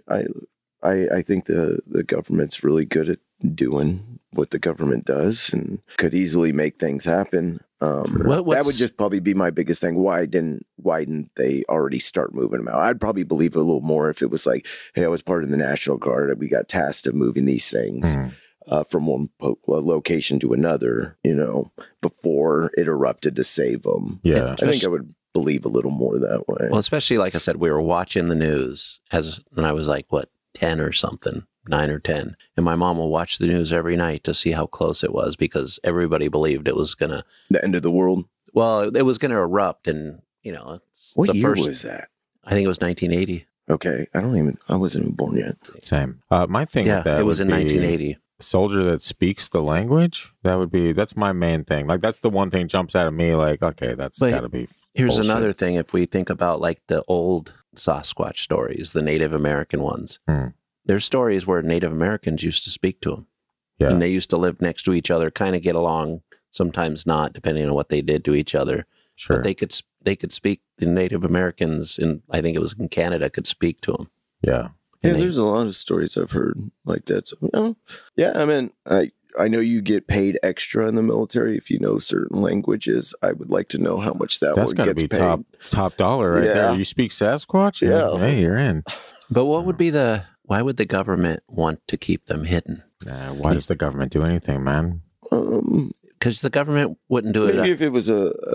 I think the government's really good at doing what the government does and could easily make things happen. That would just probably be my biggest thing. Why didn't they already start moving them out? I'd probably believe it a little more if it was like, hey, I was part of the National Guard. We got tasked of moving these things from one location to another, before it erupted to save them. Yeah. I think I would believe a little more that way. Well, especially like I said, we were watching the news when I was like, 10 or something, 9 or 10. And my mom will watch the news every night to see how close it was because everybody believed it was going to, The end of the world. well, it was going to erupt. And, What the year first, was that? I think it was 1980. Okay, I wasn't even born yet. Same. My thing Yeah, with that it was would in be 1980. soldier that speaks the language. That's my main thing. Like that's the one thing jumps out of me. Like, okay, that's But got to be. Here's bullshit. another thing. If we think about like the old Sasquatch stories, the Native American ones, there's stories where Native Americans used to speak to them. Yeah. And they used to live next to each other, kind of get along, sometimes not, depending on what they did to each other. Sure. But they could speak. The Native Americans I think it was in Canada, could speak to them. Yeah. Yeah, And there's a lot of stories I've heard like that. So, yeah, I mean, I know you get paid extra in the military if you know certain languages. I would like to know how much That's one got to gets be paid. top dollar right Yeah. there. You speak Sasquatch? Yeah. Hey, you're in. But what would be why would the government want to keep them hidden? Why does the government do anything, man? Because the government wouldn't do Maybe it. if it was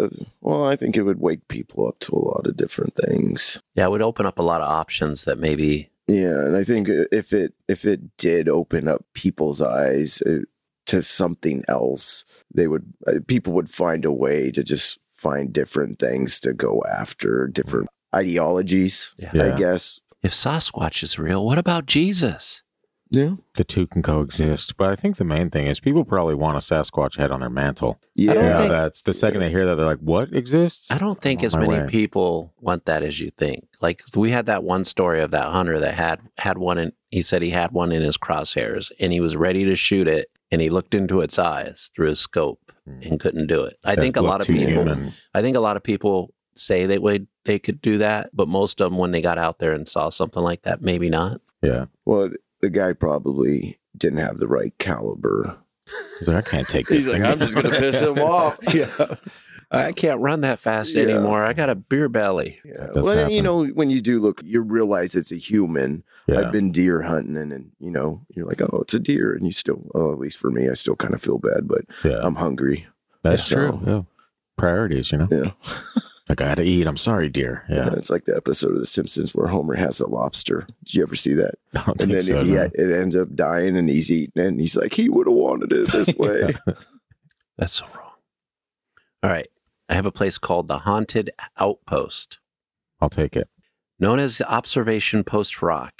I think it would wake people up to a lot of different things. Yeah, it would open up a lot of options that maybe. Yeah, and I think if it did open up people's eyes to something else, people would find a way to just find different things to go after, different ideologies, Yeah. I guess. If Sasquatch is real, what about Jesus? Yeah. The two can coexist. But I think the main thing is people probably want a Sasquatch head on their mantle. Yeah. I don't Yeah, think- that's the second they hear that, they're like, what exists? I don't think I'm on as my many way. people want that as you think. Like we had that one story of that hunter that had one in. He said he had one in his crosshairs and he was ready to shoot it, and he looked into its eyes through his scope and couldn't do it. I Said, think a "Look lot of too people. human." I think a lot of people say they could do that, but most of them, when they got out there and saw something like that, maybe not. Yeah. Well, the guy probably didn't have the right caliber. He's like, I can't take this thing. I'm just going to piss him off. Yeah. I can't run that fast Yeah. anymore. I got a beer belly. Yeah. does Well, happen. when you do look, you realize it's a human. Yeah. I've been deer hunting and you're like, oh, it's a deer. And you still, at least for me, I still kind of feel bad, but Yeah. I'm hungry. That's so- true. Yeah. Priorities, Yeah. I gotta eat. I'm sorry, dear. Yeah. It's like the episode of The Simpsons where Homer has a lobster. Did you ever see that? I don't And think then so. it ends up dying and he's eating it. And he's like, he would have wanted it this way. That's so wrong. All right. I have a place called the Haunted Outpost. I'll take it. Known as the Observation Post Rock,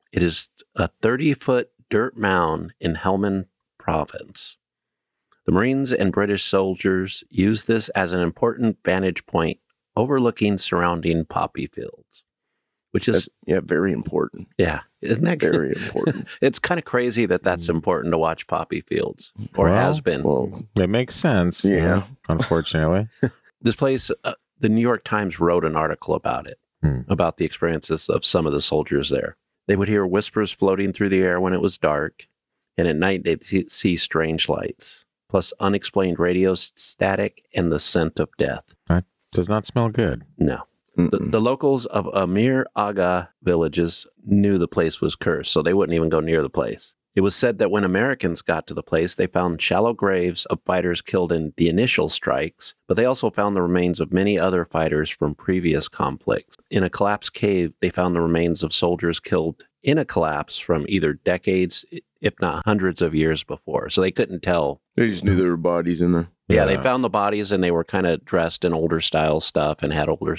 It is a 30-foot dirt mound in Helmand province. The Marines and British soldiers used this as an important vantage point overlooking surrounding poppy fields, which is, very important. yeah, isn't that Very important. It's kind of crazy that that's important to watch poppy fields, or Well, has been. Well, It makes sense. you Yeah. know, unfortunately. This place, the New York Times wrote an article about it, about the experiences of some of the soldiers there. They would hear whispers floating through the air when it was dark, and at night they'd see strange lights, plus unexplained radio static and the scent of death. Does not smell good. No. The locals of Amir Aga villages knew the place was cursed, so they wouldn't even go near the place. It was said that when Americans got to the place, they found shallow graves of fighters killed in the initial strikes, but they also found the remains of many other fighters from previous conflicts. In a collapsed cave, they found the remains of soldiers killed in a collapse from either decades, if not hundreds of years before. So they couldn't tell. they just knew there were bodies in there. Yeah, they found the bodies and they were kind of dressed in older style stuff and had older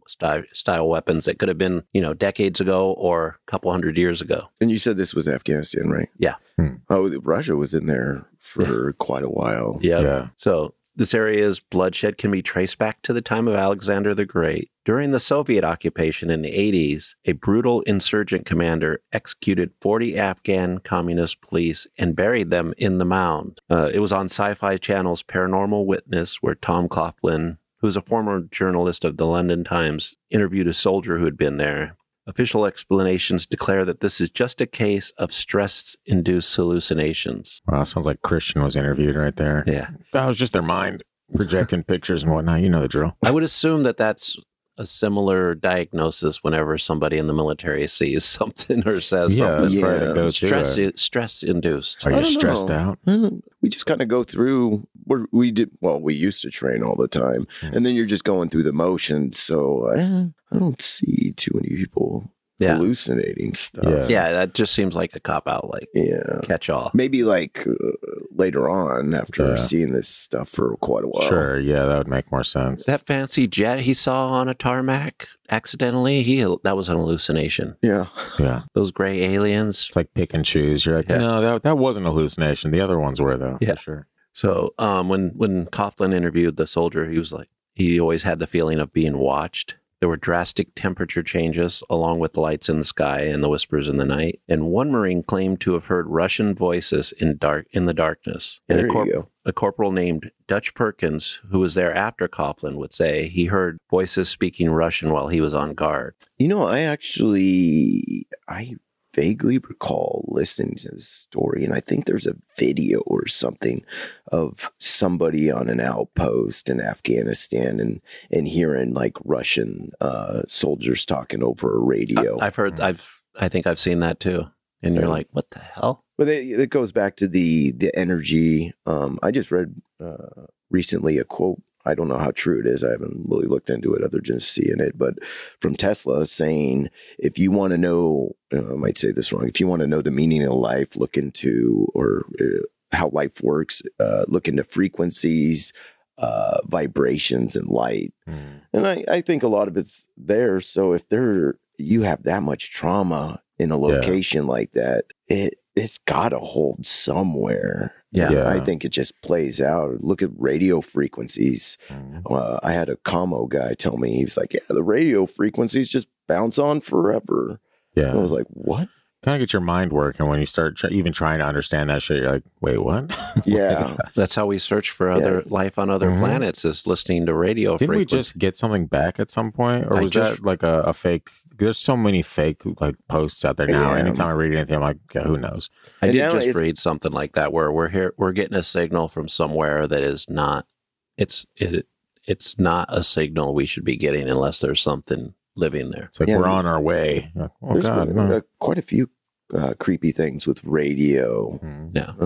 style weapons that could have been, decades ago or a couple hundred years ago. And you said this was Afghanistan, right? Yeah. Oh, Russia was in there for quite a while. Yeah. So this area's bloodshed can be traced back to the time of Alexander the Great. During the Soviet occupation in the 80s, a brutal insurgent commander executed 40 Afghan communist police and buried them in the mound. It was on Sci-Fi Channel's Paranormal Witness, where Tom Coughlin, who's a former journalist of the London Times, interviewed a soldier who had been there. Official explanations declare that this is just a case of stress-induced hallucinations. Wow, sounds like Christian was interviewed right there. Yeah. That was just their mind projecting pictures and whatnot. You know the drill. I would assume that that's a similar diagnosis whenever somebody in the military sees something or says Yeah, that's something. probably the go-to. Stress induced. Are I you don't stressed know. out? We just kind of go through we used to train all the time, and then you're just going through the motions. So I don't see too many people Yeah. hallucinating stuff. Yeah. Yeah, that just seems like a cop out, like Yeah. catch all. Maybe like later on after Yeah. seeing this stuff for quite a while. Sure. Yeah, that would make more sense. That fancy jet he saw on a tarmac accidentally, that was an hallucination. Yeah. Yeah. Those gray aliens. It's like pick and choose. You're like, Yeah. no, that wasn't a hallucination. The other ones were, though. Yeah. For sure. So when Coughlin interviewed the soldier, he was like, he always had the feeling of being watched. There were drastic temperature changes along with the lights in the sky and the whispers in the night. And one Marine claimed to have heard Russian voices in the darkness. And There you go. a corporal named Dutch Perkins, who was there after Coughlin, would say he heard voices speaking Russian while he was on guard. I vaguely recall listening to this story, and I think there's a video or something of somebody on an outpost in Afghanistan and hearing like Russian soldiers talking over a radio. I think I've seen that too. And you're like, what the hell? But it goes back to the energy. I just read recently a quote. I don't know how true it is. I haven't really looked into it other than just seeing it. But from Tesla saying, if you want to know, I might say this wrong, if you want to know the meaning of life, look into, or how life works, look into frequencies, vibrations, and light. And I think a lot of it's there. So if you have that much trauma in a location like that, it's got to hold somewhere. Yeah. I think it just plays out. Look at radio frequencies. I had a commo guy tell me, he was like, yeah, the radio frequencies just bounce on forever. Yeah. And I was like, what? Kind of get your mind working when you start even trying to understand that shit. You're like, wait, what? Yeah. That's how we search for other life on other planets, is listening to radio Didn't we frequencies. just get something back at some point? Or was that like a fake? There's so many fake like posts out there now. Yeah. Anytime I read anything, I'm like, yeah, who knows? I And did now just it's- read something like that where we're getting a signal from somewhere that is not, it's not a signal we should be getting unless there's something living there. It's like Yeah. we're on our way. Like, oh, There's God. been, no. quite a few creepy things with radio. Yeah.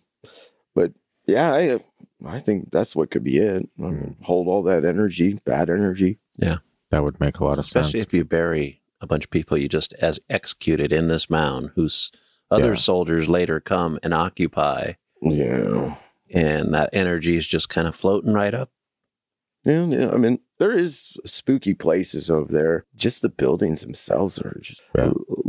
But yeah, I think that's what could be it. Hold all that energy, bad energy. That would make a lot of Especially sense. if you bury a bunch of people you just as executed in this mound, whose other Yeah. soldiers later come and occupy, Yeah. and that energy is just kind of floating right up. Yeah. I mean, there is spooky places over there. Just the buildings themselves are just Yeah.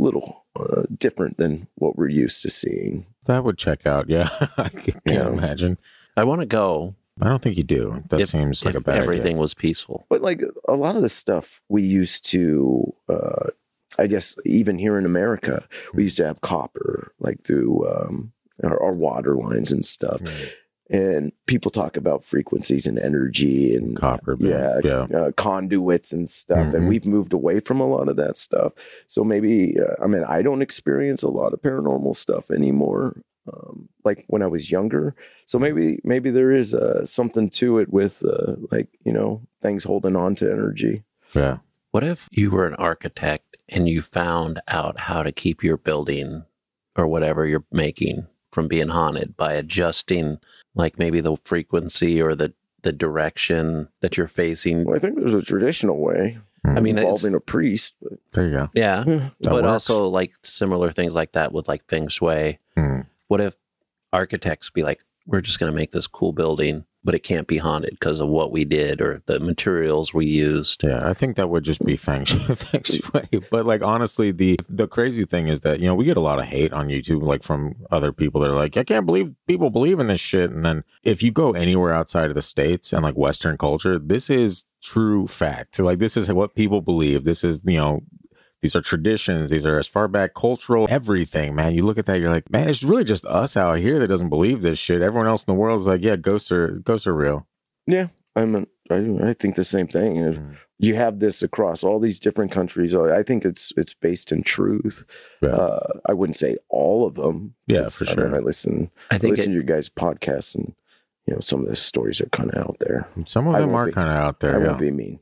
little different than what we're used to seeing. That would check out. Yeah, I can't imagine. I want to go. I don't think you do. That seems like a bad everything idea. was peaceful. But like a lot of the stuff we used to, I guess, even here in America, we used to have copper like through our water lines and stuff. Right. And people talk about frequencies and energy and Copper, conduits and stuff. Mhm. And we've moved away from a lot of that stuff. So maybe, I don't experience a lot of paranormal stuff anymore. Like when I was younger. So maybe there is something to it with things holding on to energy. Yeah. What if you were an architect and you found out how to keep your building or whatever you're making from being haunted by adjusting like maybe the frequency or the direction that you're facing? Well, I think there's a traditional way. I mean, involving a priest. But There you go. Yeah. That But works. also like similar things like that with like feng shui. Mm. What if architects be like, we're just going to make this cool building, but it can't be haunted because of what we did or the materials we used? Yeah, I think that would just be feng shui. But like honestly, the crazy thing is that, we get a lot of hate on YouTube, like from other people that are like, I can't believe people believe in this shit. And then if you go anywhere outside of the States and like Western culture, this is true fact. So like this is what people believe. This is, these are traditions. These are as far back cultural, everything, man. You look at that, you're like, man, it's really just us out here that doesn't believe this shit. Everyone else in the world is like, yeah, ghosts are real. yeah, I think the same thing. Mm. You have this across all these different countries. I think it's based in truth. Yeah. I wouldn't say all of them. Yeah, for sure. I listen I think to your guys' podcasts, and some of the stories are kind of out there. Some of I them won't are be- kind of out I there. won't Yeah. be mean.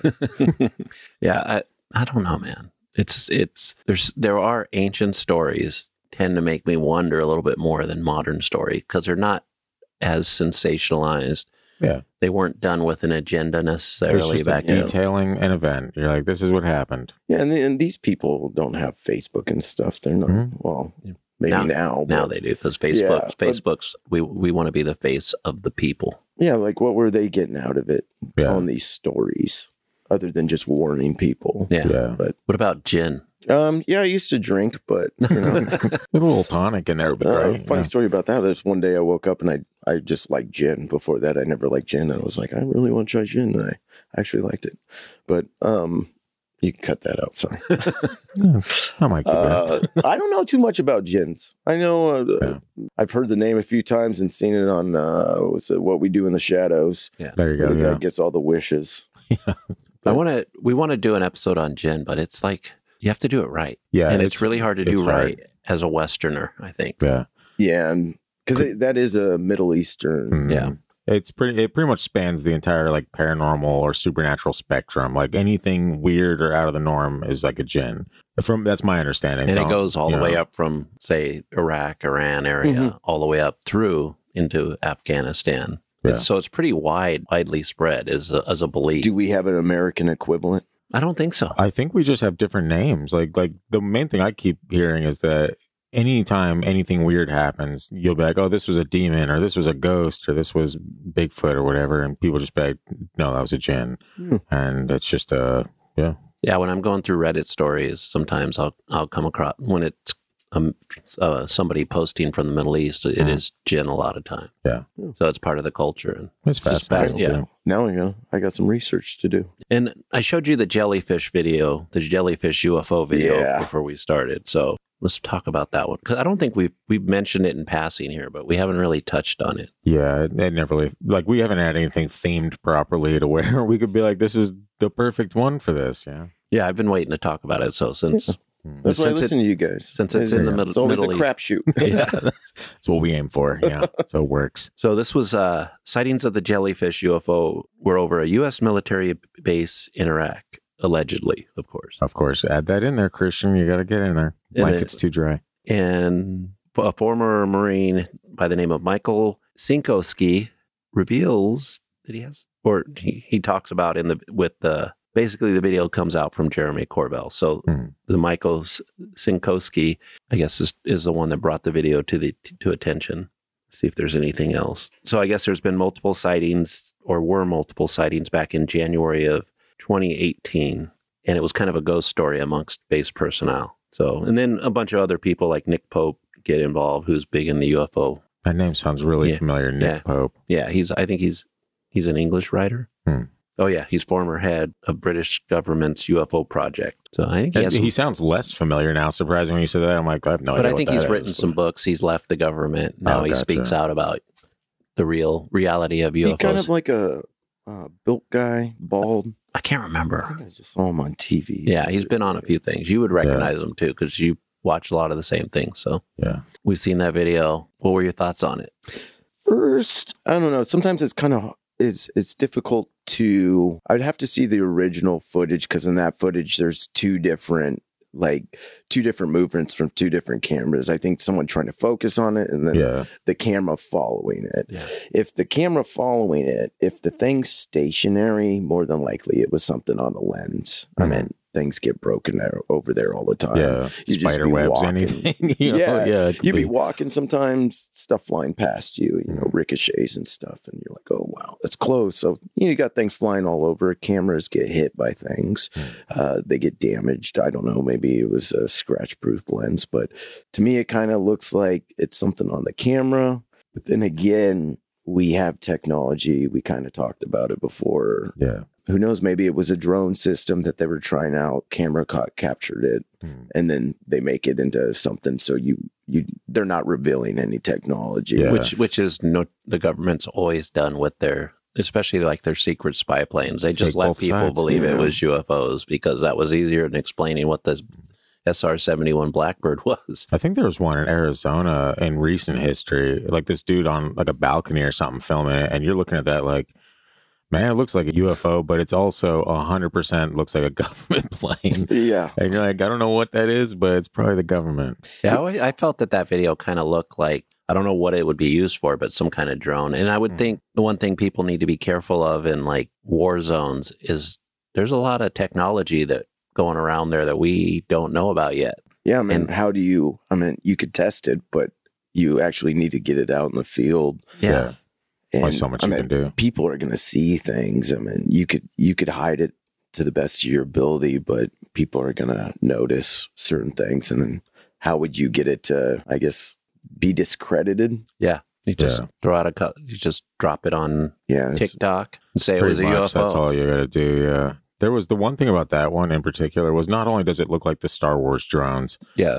Yeah, I don't know, man. There are ancient stories tend to make me wonder a little bit more than modern story because they're not as sensationalized. Yeah. They weren't done with an agenda There's necessarily just back a then. detailing an event. You're like, this is what happened. Yeah, and these people don't have Facebook and stuff. They're not. Mhm. Well, maybe now. Now but- they do because Yeah, but- Facebook's we want to be the face of the people. Yeah, like what were they getting out of it? Yeah. Telling these stories, other than just warning people. Yeah. Yeah. But What about gin? yeah, I used to drink, but With a little tonic in there would be great. funny story about that is one day I woke up and I just liked gin. Before that, I never liked gin. I was like, I really want to try gin. And I actually liked it, but you can cut that out. Sorry. Yeah, I might keep it. I don't know too much about gins. I know Yeah. I've heard the name a few times and seen it on What We Do in the Shadows. There you go. Where the guy Yeah. gets all the wishes. We want to do an episode on gin, but it's like you have to do it right. Yeah. And it's really hard to it's do hard. right as a Westerner, I think. Yeah. Yeah, and because that is a Middle Eastern. Mhm. Yeah. It pretty much spans the entire like paranormal or supernatural spectrum. Like anything weird or out of the norm is like a jinn. That's my understanding. And it Don't- goes all you the way know. up from, say, Iraq, Iran area, Mhm. all the way up through into Afghanistan. Yeah. So it's pretty widely spread as a belief. Do we have an American equivalent? I don't think so. I think we just have different names. Like the main thing I keep hearing is that anytime anything weird happens, you'll be like, oh, this was a demon or this was a ghost or this was Bigfoot or whatever. And people just be like, no, that was a jinn. Hmm. And it's just Yeah, when I'm going through Reddit stories, sometimes I'll come across when it's somebody posting from the Middle East. It Mhm. is jinn a lot of time. Yeah. So it's part of the culture. And it's just fascinating. yeah. too. Now I got some research to do. And I showed you the jellyfish video, the jellyfish UFO video Yeah. before we started. So let's talk about that one. Because I don't think we've mentioned it in passing here, but we haven't really touched on it. Yeah, it never really, like, we haven't had anything themed properly to where we could be like, this is the perfect one for this. Yeah. Yeah, I've been waiting to talk about it. So since That's why I Since it- listen to you guys. since it's in the It's always Middle a East. crapshoot. yeah. That's what we aim for. Yeah. So it works. So this was sightings of the jellyfish UFO were over a U.S. military base in Iraq, allegedly, of course. Of course, add that in there, Christian. You got to get in there. And Blanket's too dry. And a former Marine by the name of Michael Sinkowski reveals that he talks about basically the video comes out from Jeremy Corbell. So the Michael Sinkowski, I guess, is the one that brought the video to attention. See if there's anything else. So I guess there's been multiple sightings back in January of 2018. And it was kind of a ghost story amongst base personnel. So, and then a bunch of other people like Nick Pope get involved, who's big in the UFO. That name sounds really familiar, Nick Pope. Yeah, I think he's an English writer. Oh yeah, he's former head of British government's UFO project. So I think he sounds less familiar now. Surprising when you said that. I'm like, I have no idea. But I think he's written some books. He's left the government. Now he speaks out about the reality of UFOs. He kind of like a built guy, bald. I can't remember. I think I just saw him on TV. Yeah, he's been on a few things. You would recognize him too because you watch a lot of the same things. So yeah, we've seen that video. What were your thoughts on it? First, I don't know. Sometimes it's kind of it's difficult to. I'd have to see the original footage because in that footage there's two different movements from two different cameras. I think someone trying to focus on it and then the camera following it. Yeah. If the camera following it, if the thing's stationary, more than likely it was something on the lens. I mean, things get broken over there all the time. Yeah, spider webs, anything. You'd be walking sometimes, stuff flying past you, ricochets and stuff, and you're like, oh wow, that's close. So you got things flying all over. Cameras get hit by things, they get damaged. I don't know, maybe it was a scratch-proof lens, but to me, it kind of looks like it's something on the camera. But then again, we have technology. We kind of talked about it before. Yeah. Who knows? Maybe it was a drone system that they were trying out. Camera captured it, and then they make it into something. So they're not revealing any technology, which is the government's always done with their, especially like their secret spy planes. They just let people believe it was UFOs because that was easier than explaining what this SR-71 Blackbird was. I think there was one in Arizona in recent history, like this dude on like a balcony or something filming it, and you're looking at that like, man, it looks like a UFO, but it's also 100% looks like a government plane. Yeah. And you're like, I don't know what that is, but it's probably the government. Yeah, I felt that video kind of looked like, I don't know what it would be used for, but some kind of drone. And I would think the one thing people need to be careful of in like war zones is there's a lot of technology that going around there that we don't know about yet. Yeah, man. How do you, you could test it, but you actually need to get it out in the field. Yeah. And so much you can do. People are going to see things. You could hide it to the best of your ability, but people are going to notice certain things. And then how would you get it to, I guess, be discredited? Yeah. You just throw out you just drop it on TikTok and say it was a UFO. That's all you got to do. Yeah. There was the one thing about that one in particular was not only does it look like the Star Wars drones,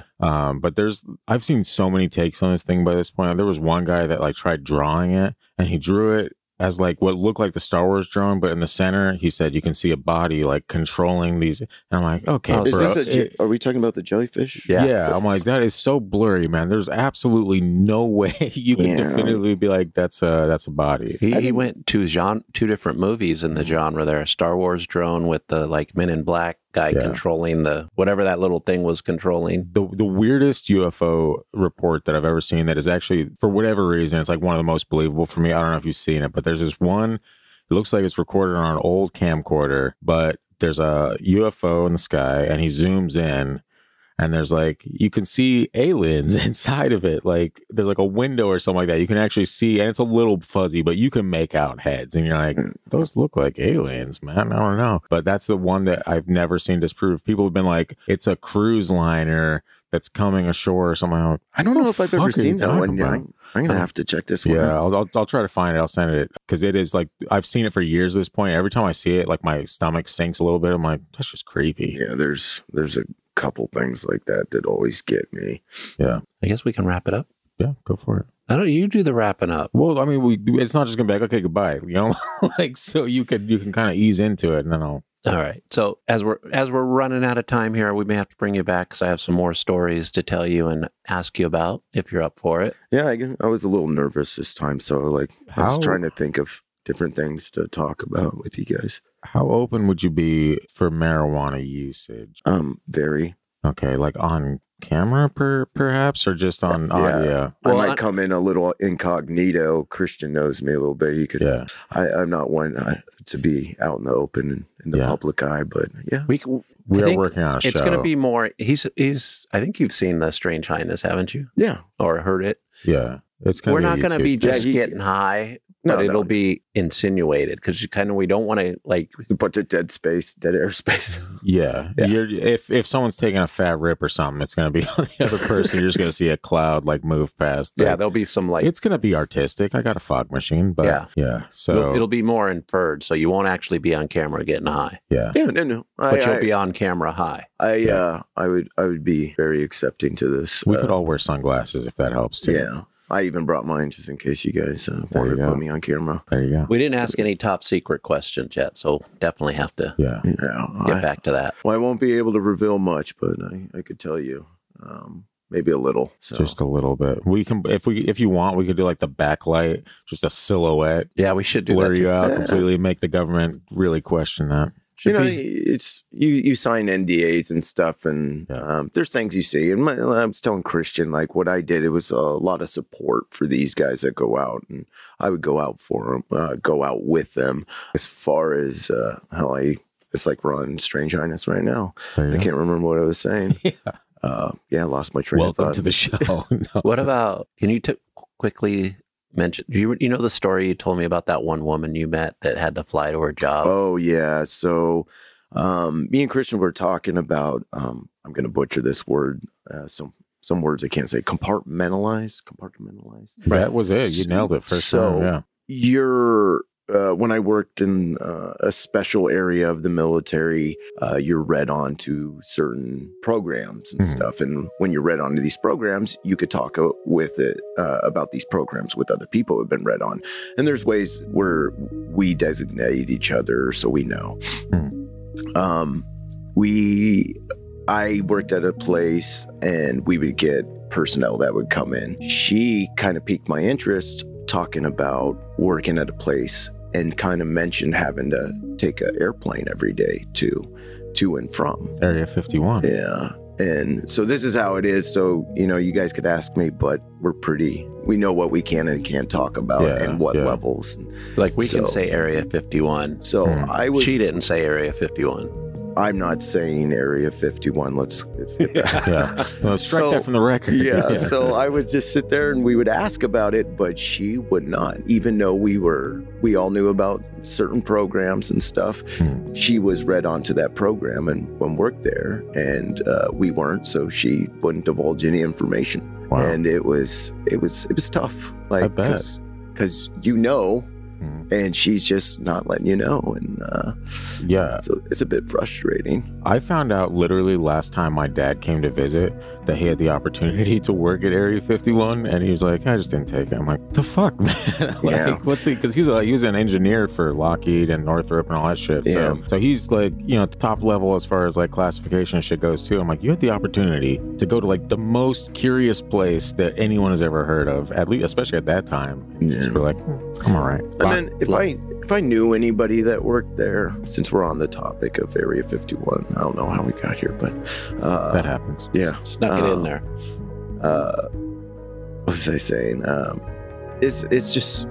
but I've seen so many takes on this thing by this point. There was one guy that like tried drawing it and he drew it as like what looked like the Star Wars drone, but in the center, he said you can see a body like controlling these. And I'm like, okay, bro. Are we talking about the jellyfish? Yeah. I'm like, that is so blurry, man. There's absolutely no way you can definitively be like, that's a body. He went to two different movies in the genre there. A Star Wars drone with the like Men in Black guy controlling whatever that little thing was controlling. The weirdest UFO report that I've ever seen that is actually, for whatever reason, it's like one of the most believable for me. I don't know if you've seen it, but there's this one, it looks like it's recorded on an old camcorder, but there's a UFO in the sky and he zooms in and there's like, you can see aliens inside of it. Like there's like a window or something like that. You can actually see, and it's a little fuzzy, but you can make out heads. And you're like, those look like aliens, man. I don't know. But that's the one that I've never seen disproved. People have been like, it's a cruise liner that's coming ashore or something. I don't know if I've ever seen that one. Yeah, I'm gonna have to check this one. Yeah, I'll try to find it. I'll send it because it is like I've seen it for years at this point. Every time I see it, like my stomach sinks a little bit. I'm like, that's just creepy. Yeah, there's a couple things like that always get me. Yeah, I guess we can wrap it up. Yeah, go for it. I don't. You do the wrapping up. Well, I mean, it's not just gonna be like, okay, goodbye. You know, like so you can kind of ease into it, and then I'll. All right. So as we're running out of time here, we may have to bring you back because I have some more stories to tell you and ask you about if you're up for it. Yeah, I was a little nervous this time, so like I was trying to think of different things to talk about with you guys. How open would you be for marijuana usage? Very. Okay, like on camera perhaps, or just on audio? I might come in a little incognito. Christian knows me a little bit. You could. Yeah. I'm not one to be out in the open in the public eye, but yeah, we are working on a show. It's going to be more. He's. I think you've seen The Strange Highness, haven't you? Yeah, or heard it. Yeah, it's. We're not going to be just getting high. But it'll be insinuated because we don't want to like a bunch of dead airspace. Yeah. If someone's taking a fat rip or something, it's going to be on the other person. You're just going to see a cloud like move past. There'll be some like. It's going to be artistic. I got a fog machine, but yeah. So it'll be more inferred. So you won't actually be on camera getting high. Yeah. No. But you'll be on camera high. I would be very accepting to this. We could all wear sunglasses if that helps too. Yeah. I even brought mine just in case you guys wanted to put me on camera. There you go. We didn't ask any top secret questions yet, so definitely have to get back to that. Well, I won't be able to reveal much, but I could tell you maybe a little. So. Just a little bit. We can, if you want, we could do like the backlight, just a silhouette. Yeah, we should do blur that. You out completely, make the government really question that. It's you sign NDAs and stuff, and there's things you see. And I was telling Christian, like what I did, it was a lot of support for these guys that go out, and I would go out for them, go out with them. As far as how it's like we're on Strange Highness right now. I can't remember what I was saying. I lost my train of thought. Welcome to the show. No, what about? Can you quickly mention? You know the story you told me about that one woman you met that had to fly to her job? Oh yeah. So me and Christian were talking about. I'm going to butcher this word. Some words I can't say. Compartmentalized. Right. That was it. You nailed it first time. Yeah. You're. When I worked in a special area of the military, you're read on to certain programs and stuff. And when you're read on to these programs, you could talk about these programs with other people who have been read on. And there's ways where we designate each other so we know. I worked at a place and we would get personnel that would come in. She kind of piqued my interest talking about working at a place and kind of mentioned having to take an airplane every day to and from Area 51. Yeah. And so this is how it is. So, you guys could ask me, but we know what we can and can't talk about and what levels. Like we can say Area 51. So she didn't say Area 51. I'm not saying Area 51. Let's get that. Well, strike that from the record. Yeah. So I would just sit there and we would ask about it, but she would not, even though we all knew about certain programs and stuff. She was read onto that program and worked there, and we weren't. So she wouldn't divulge any information. Wow. And it was tough. Like, I bet. Because and she's just not letting you know. And so it's a bit frustrating. I found out literally last time my dad came to visit that he had the opportunity to work at Area 51, and he was like, I just didn't take it. I'm like, the fuck, man? Because he was an engineer for Lockheed and Northrop and all that shit. Yeah. So he's like, top level as far as like classification and shit goes too. I'm like, you had the opportunity to go to like the most curious place that anyone has ever heard of, at least, especially at that time. And just be like, I'm all right. And then if I knew anybody that worked there, since we're on the topic of Area 51, I don't know how we got here, but that happens. Yeah, snuck it in there. What was I saying? It's just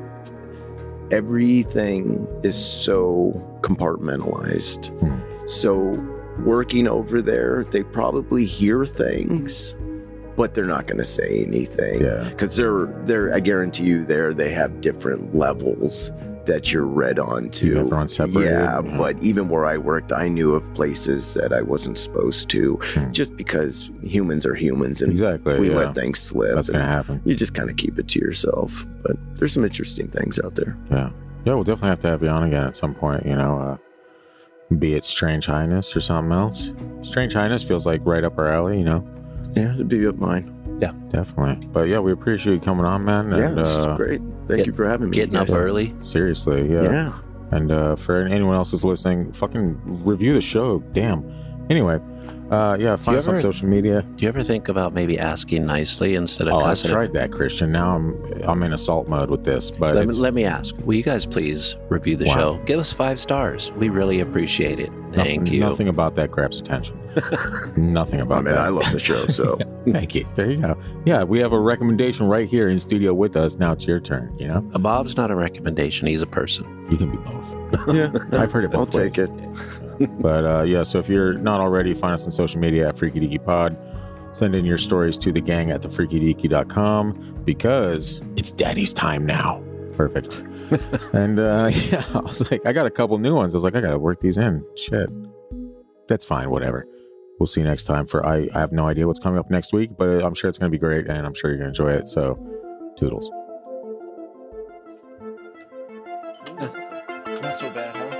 everything is so compartmentalized. So working over there, they probably hear things, but they're not going to say anything. Yeah. Because I guarantee you they have different levels that you're read on to. Everyone's separated. Yeah, but even where I worked, I knew of places that I wasn't supposed to, just because humans are humans and we let things slip. That's going to happen. You just kind of keep it to yourself. But there's some interesting things out there. Yeah. Yeah, we'll definitely have to have you on again at some point, be it Strange Highness or something else. Strange Highness feels like right up our alley, Yeah, it'd be up mine. Yeah, definitely. But yeah, we appreciate you coming on, man. And, this is great. Thank you for having me. Getting up early. Seriously, yeah. And for anyone else that's listening, fucking review the show. Damn. Anyway, find us on social media. Do you ever think about maybe asking nicely instead of cussing? I've tried that, Christian. Now I'm in assault mode with this. But let me ask, will you guys please review the show? Give us 5 stars. We really appreciate it. Thank you. Nothing about that grabs attention. Nothing about that. I love the show, so. Thank you. There you go. Yeah, we have a recommendation right here in studio with us. Now it's your turn, A Bob's not a recommendation. He's a person. You can be both. Yeah. I've heard it both ways. Take it. But so if you're not already, find us on social media at Freaky Deaky Pod. Send in your stories to the gang at thefreakydeaky.com because it's daddy's time now. Perfect. And yeah, I was like, I got a couple new ones. I was like, I got to work these in. Shit. That's fine. Whatever. We'll see you next time. I have no idea what's coming up next week, but I'm sure it's going to be great, and I'm sure you're going to enjoy it. So, toodles. Not so bad, huh?